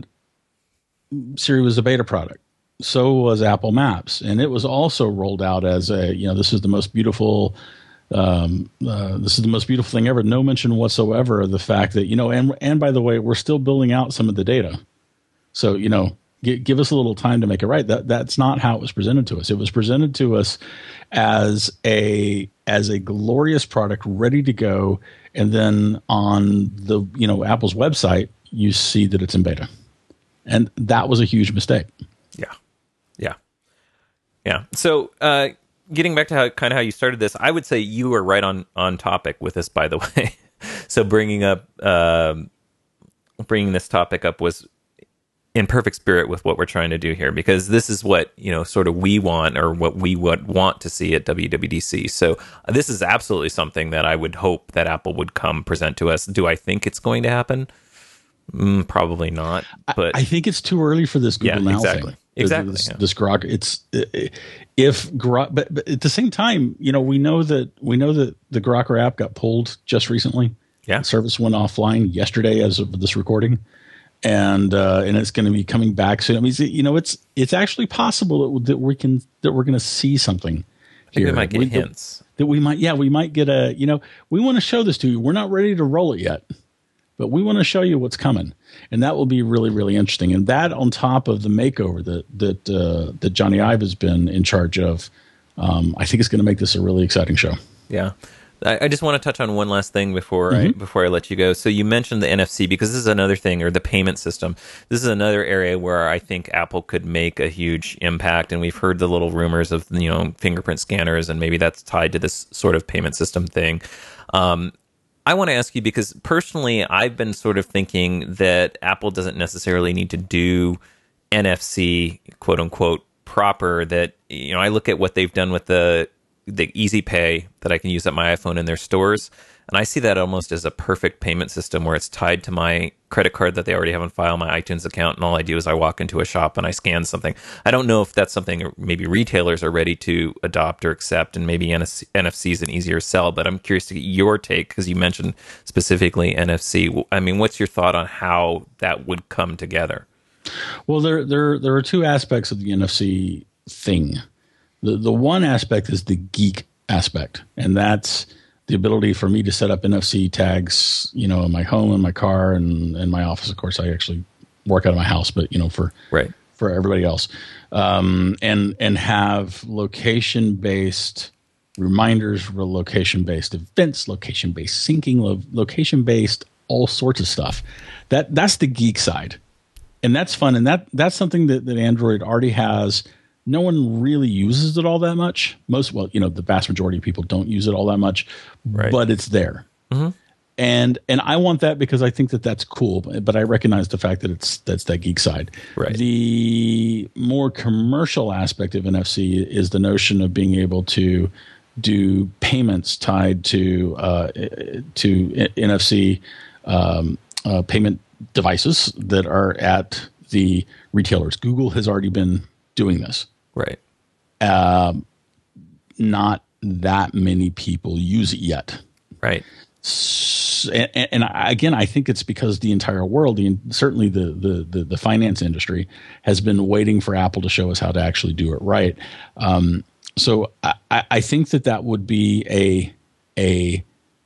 Speaker 4: Siri was a beta product. So was Apple Maps, and it was also rolled out as a, you know, this is the most beautiful, um, uh, this is the most beautiful thing ever. No mention whatsoever of the fact that, you know, and and by the way, we're still building out some of the data. So, you know, g- give us a little time to make it right. That that's not how it was presented to us. It was presented to us as a as a glorious product ready to go, and then on the, you know, Apple's website, you see that it's in beta. And that was a huge mistake.
Speaker 1: Yeah. Yeah. Yeah. So, uh, getting back to how kind of how you started this, I would say you were right on, on topic with this, by the way. So bringing up, um, bringing this topic up was in perfect spirit with what we're trying to do here, because this is what, you know, sort of we want, or what we would want to see at W W D C. So uh, this is absolutely something that I would hope that Apple would come present to us. Do I think it's going to happen? Mm, probably not, but
Speaker 4: I, I think it's too early for this Google
Speaker 1: yeah,
Speaker 4: Now
Speaker 1: exactly.
Speaker 4: thing.
Speaker 1: Exactly.
Speaker 4: This,
Speaker 1: yeah.
Speaker 4: this Grok, it's if Grok, but, but at the same time, you know, we know that we know that the Grokr app got pulled just recently.
Speaker 1: Yeah,
Speaker 4: the service went offline yesterday as of this recording, and uh, and it's going to be coming back soon. I mean, you know, it's it's actually possible that, that we can that we're going to see something.
Speaker 1: I think
Speaker 4: here.
Speaker 1: we might get
Speaker 4: we,
Speaker 1: hints
Speaker 4: that, that we might, yeah, we might get a. You know, we want to show this to you. We're not ready to roll it yet, but we want to show you what's coming, and that will be really, really interesting. And that, on top of the makeover that that uh, that Johnny Ive has been in charge of, um, I think it's going to make this a really exciting show.
Speaker 1: Yeah, I, I just want to touch on one last thing before mm-hmm. I before I let you go. So you mentioned the N F C, because this is another thing, or the payment system. This is another area where I think Apple could make a huge impact. And we've heard the little rumors of, you know, fingerprint scanners, and maybe that's tied to this sort of payment system thing. Um, I want to ask you, because personally, I've been sort of thinking that Apple doesn't necessarily need to do N F C, quote unquote, proper. That, you know, I look at what they've done with the the Easy Pay that I can use at my iPhone in their stores, and I see that almost as a perfect payment system where it's tied to my credit card that they already have on file, my iTunes account, and all I do is I walk into a shop and I scan something. I don't know if that's something maybe retailers are ready to adopt or accept, and maybe N F C is an easier sell, but I'm curious to get your take, because you mentioned specifically N F C. I mean, what's your thought on how that would come together?
Speaker 4: Well, there there there are two aspects of the N F C thing. The the one aspect is the geek aspect, and that's the ability for me to set up N F C tags, you know, in my home, in my car, and in my office. Of course, I actually work out of my house, but, you know, for
Speaker 1: right.
Speaker 4: for everybody else, um, and and have location based reminders, location based events, location based syncing, lo- location based all sorts of stuff. That that's the geek side, and that's fun, and that that's something that, that Android already has. No one really uses it all that much. Most, well, you know, the vast majority of people don't use it all that much, right. But it's there. Mm-hmm. And and I want that because I think that that's cool. But I recognize the fact that it's that's that geek side.
Speaker 1: Right.
Speaker 4: The more commercial aspect of N F C is the notion of being able to do payments tied to uh, to N F C um, uh, payment devices that are at the retailers. Google has already been doing this.
Speaker 1: Right.
Speaker 4: Um, not that many people use it yet.
Speaker 1: Right.
Speaker 4: So, and, and I, again, I think it's because the entire world, the, certainly the, the the the finance industry, has been waiting for Apple to show us how to actually do it right. Um, so I, I think that that would be a a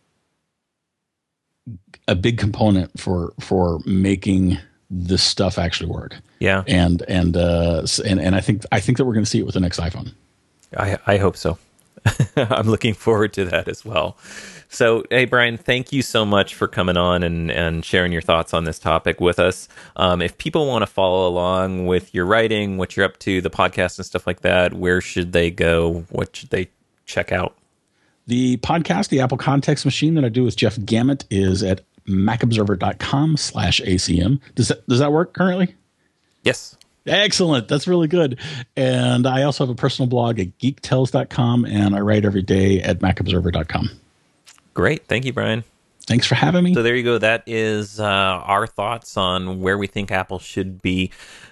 Speaker 4: a big component for for making this stuff actually work.
Speaker 1: Yeah.
Speaker 4: And and uh and, and I think I think that we're going to see it with the next iPhone.
Speaker 1: I I hope so. I'm looking forward to that as well. So, hey, Brian, thank you so much for coming on and, and sharing your thoughts on this topic with us. Um, if people want to follow along with your writing, what you're up to, the podcast and stuff like that, where should they go? What should they check out?
Speaker 4: The podcast, the Apple Context Machine that I do with Jeff Gamet, is at macobserver.com slash ACM. Does that, does that work currently?
Speaker 1: Yes.
Speaker 4: Excellent. That's really good. And I also have a personal blog at geek tells dot com, and I write every day at mac observer dot com.
Speaker 1: Great. Thank you, Brian.
Speaker 4: Thanks for having me.
Speaker 1: So there you go. That is uh, our thoughts on where we think Apple should be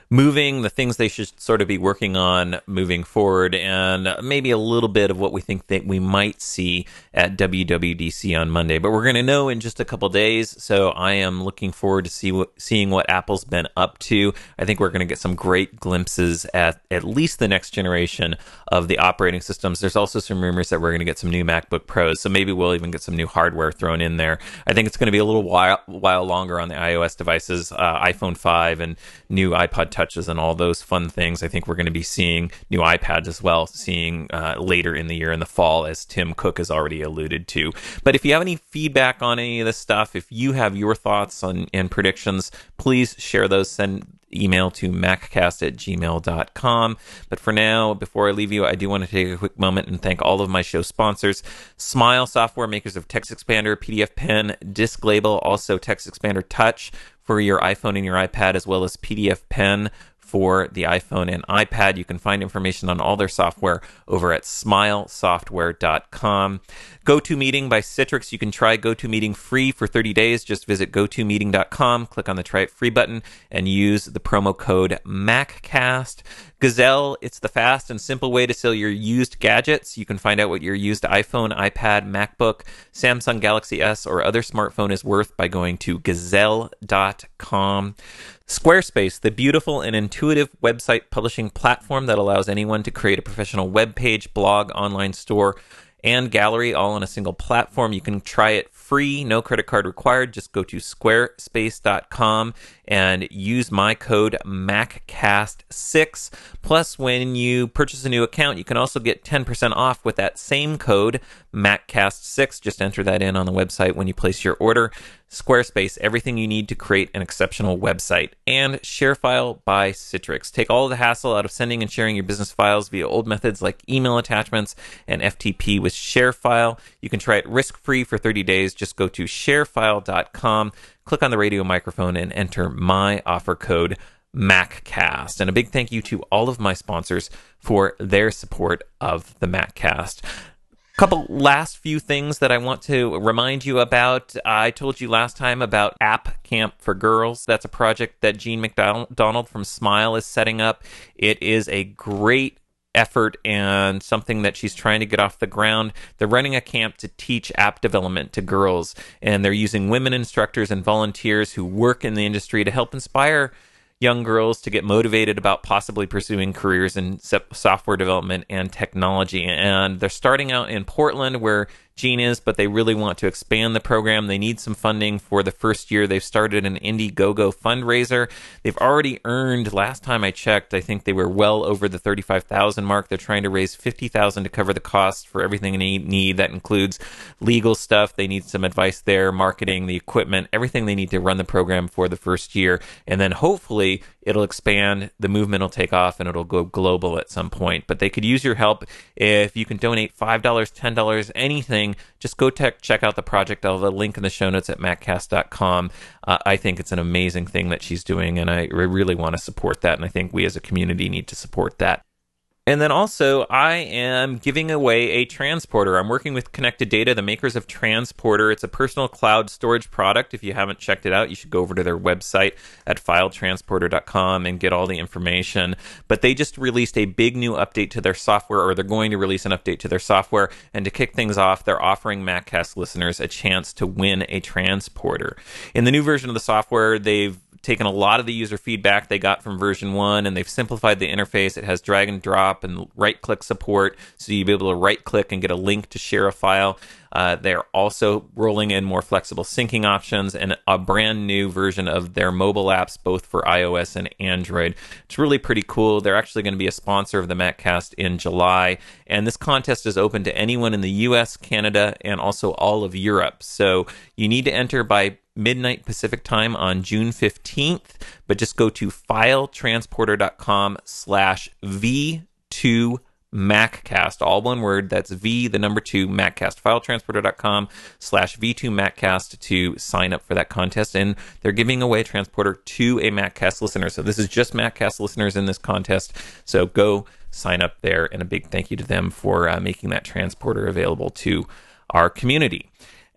Speaker 1: moving, the things they should sort of be working on moving forward, and maybe a little bit of what we think that we might see at W W D C on Monday. But we're going to know in just a couple days, so I am looking forward to see what, seeing what Apple's been up to. I think we're going to get some great glimpses at at least the next generation of the operating systems. There's also some rumors that we're going to get some new MacBook Pros, so maybe we'll even get some new hardware thrown in there. I think it's going to be a little while, while longer on the iOS devices, uh, iPhone five and new iPod Touches and all those fun things. I think we're going to be seeing new iPads as well, seeing uh, later in the year in the fall, as Tim Cook has already alluded to. But if you have any feedback on any of this stuff, if you have your thoughts on and predictions, please share those. Send email to maccast at gmail dot com. But for now, before I leave you, I do want to take a quick moment and thank all of my show sponsors: Smile Software, makers of TextExpander, P D F Pen, Disk Label, also TextExpander Touch for your iPhone and your iPad, as well as P D F Pen for the iPhone and iPad. You can find information on all their software over at smile software dot com. GoToMeeting by Citrix. You can try GoToMeeting free for thirty days. Just visit go to meeting dot com, click on the Try It Free button, and use the promo code MacCast. Gazelle, it's the fast and simple way to sell your used gadgets. You can find out what your used iPhone, iPad, MacBook, Samsung Galaxy S, or other smartphone is worth by going to gazelle dot com. Squarespace, the beautiful and intuitive website publishing platform that allows anyone to create a professional web page, blog, online store, and gallery all on a single platform. You can try it free, no credit card required. Just go to squarespace dot com and use my code mac cast six. Plus, when you purchase a new account, you can also get ten percent off with that same code, mac cast six. Just enter that in on the website when you place your order. Squarespace, everything you need to create an exceptional website. And ShareFile by Citrix. Take all of the hassle out of sending and sharing your business files via old methods like email attachments and F T P with ShareFile. You can try it risk-free for thirty days. Just go to sharefile dot com, click on the radio microphone, and enter my offer code MacCast. And a big thank you to all of my sponsors for their support of the MacCast. Couple last few things that I want to remind you about. I told you last time about App Camp for Girls. That's a project that Jean McDonald from Smile is setting up. It is a great effort and something that she's trying to get off the ground. They're running a camp to teach app development to girls, and they're using women instructors and volunteers who work in the industry to help inspire young girls to get motivated about possibly pursuing careers in software development and technology. And they're starting out in Portland, where Jean is, but they really want to expand the program. They need some funding for the first year. They've started an Indiegogo fundraiser. They've already earned, last time I checked, I think they were well over the thirty-five thousand mark. They're trying to raise fifty thousand to cover the costs for everything they need. That includes legal stuff. They need some advice there, marketing, the equipment, everything they need to run the program for the first year. And then hopefully it'll expand, the movement will take off, and it'll go global at some point. But they could use your help. If you can donate five dollars, ten dollars, anything, just go tech, check out the project. I'll have a link in the show notes at maccast dot com. Uh, I think it's an amazing thing that she's doing, and I really want to support that, and I think we as a community need to support that. And then also, I am giving away a transporter. I'm working with Connected Data, the makers of Transporter. It's a personal cloud storage product. If you haven't checked it out, you should go over to their website at file transporter dot com and get all the information. But they just released a big new update to their software, or they're going to release an update to their software. And to kick things off, they're offering MacCast listeners a chance to win a transporter. In the new version of the software, they've taken a lot of the user feedback they got from version one, and they've simplified the interface. It has drag and drop and right-click support, so you'll be able to right-click and get a link to share a file. Uh, they're also rolling in more flexible syncing options and a brand new version of their mobile apps, both for iOS and Android. It's really pretty cool. They're actually going to be a sponsor of the MacCast in July, and this contest is open to anyone in the U S, Canada, and also all of Europe. So you need to enter by midnight Pacific time on June fifteenth, but just go to file transporter dot com slash V two MacCast, all one word. That's V, the number two, MacCast. file transporter dot com slash V two MacCast to sign up for that contest. And they're giving away a transporter to a MacCast listener. So this is just MacCast listeners in this contest. So go sign up there. And a big thank you to them for uh, making that transporter available to our community.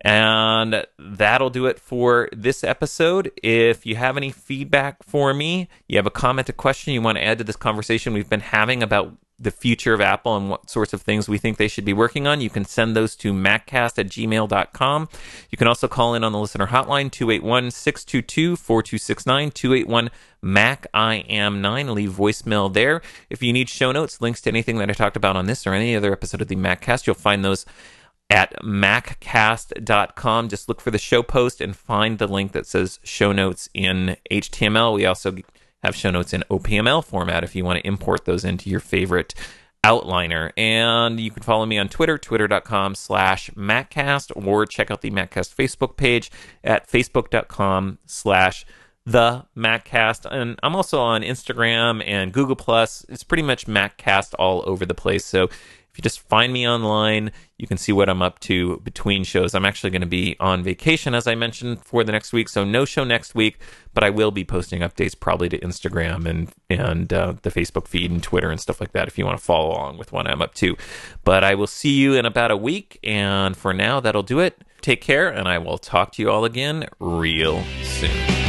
Speaker 1: And that'll do it for this episode. If you have any feedback for me, you have a comment, a question you want to add to this conversation we've been having about the future of Apple and what sorts of things we think they should be working on, you can send those to maccast at gmail dot com. You can also call in on the listener hotline, two eight one, six two two, four two six nine, two eight one, Mac I am nine. Leave voicemail there. If you need show notes, links to anything that I talked about on this or any other episode of the MacCast, you'll find those at maccast dot com. Just look for the show post and find the link that says show notes in H T M L. We also have show notes in O P M L format if you want to import those into your favorite outliner. And you can follow me on Twitter, twitter dot com slash maccast, or check out the MacCast Facebook page at facebook dot com slash the MacCast. And I'm also on Instagram and Google Plus. It's pretty much MacCast all over the place. So if you just find me online, you can see what I'm up to between shows. I'm actually going to be on vacation, as I mentioned, for the next week, so no show next week, but I will be posting updates probably to Instagram and and uh, the Facebook feed and Twitter and stuff like that if you want to follow along with what I'm up to. But I will see you in about a week, and for now, that'll do it. Take care, and I will talk to you all again real soon.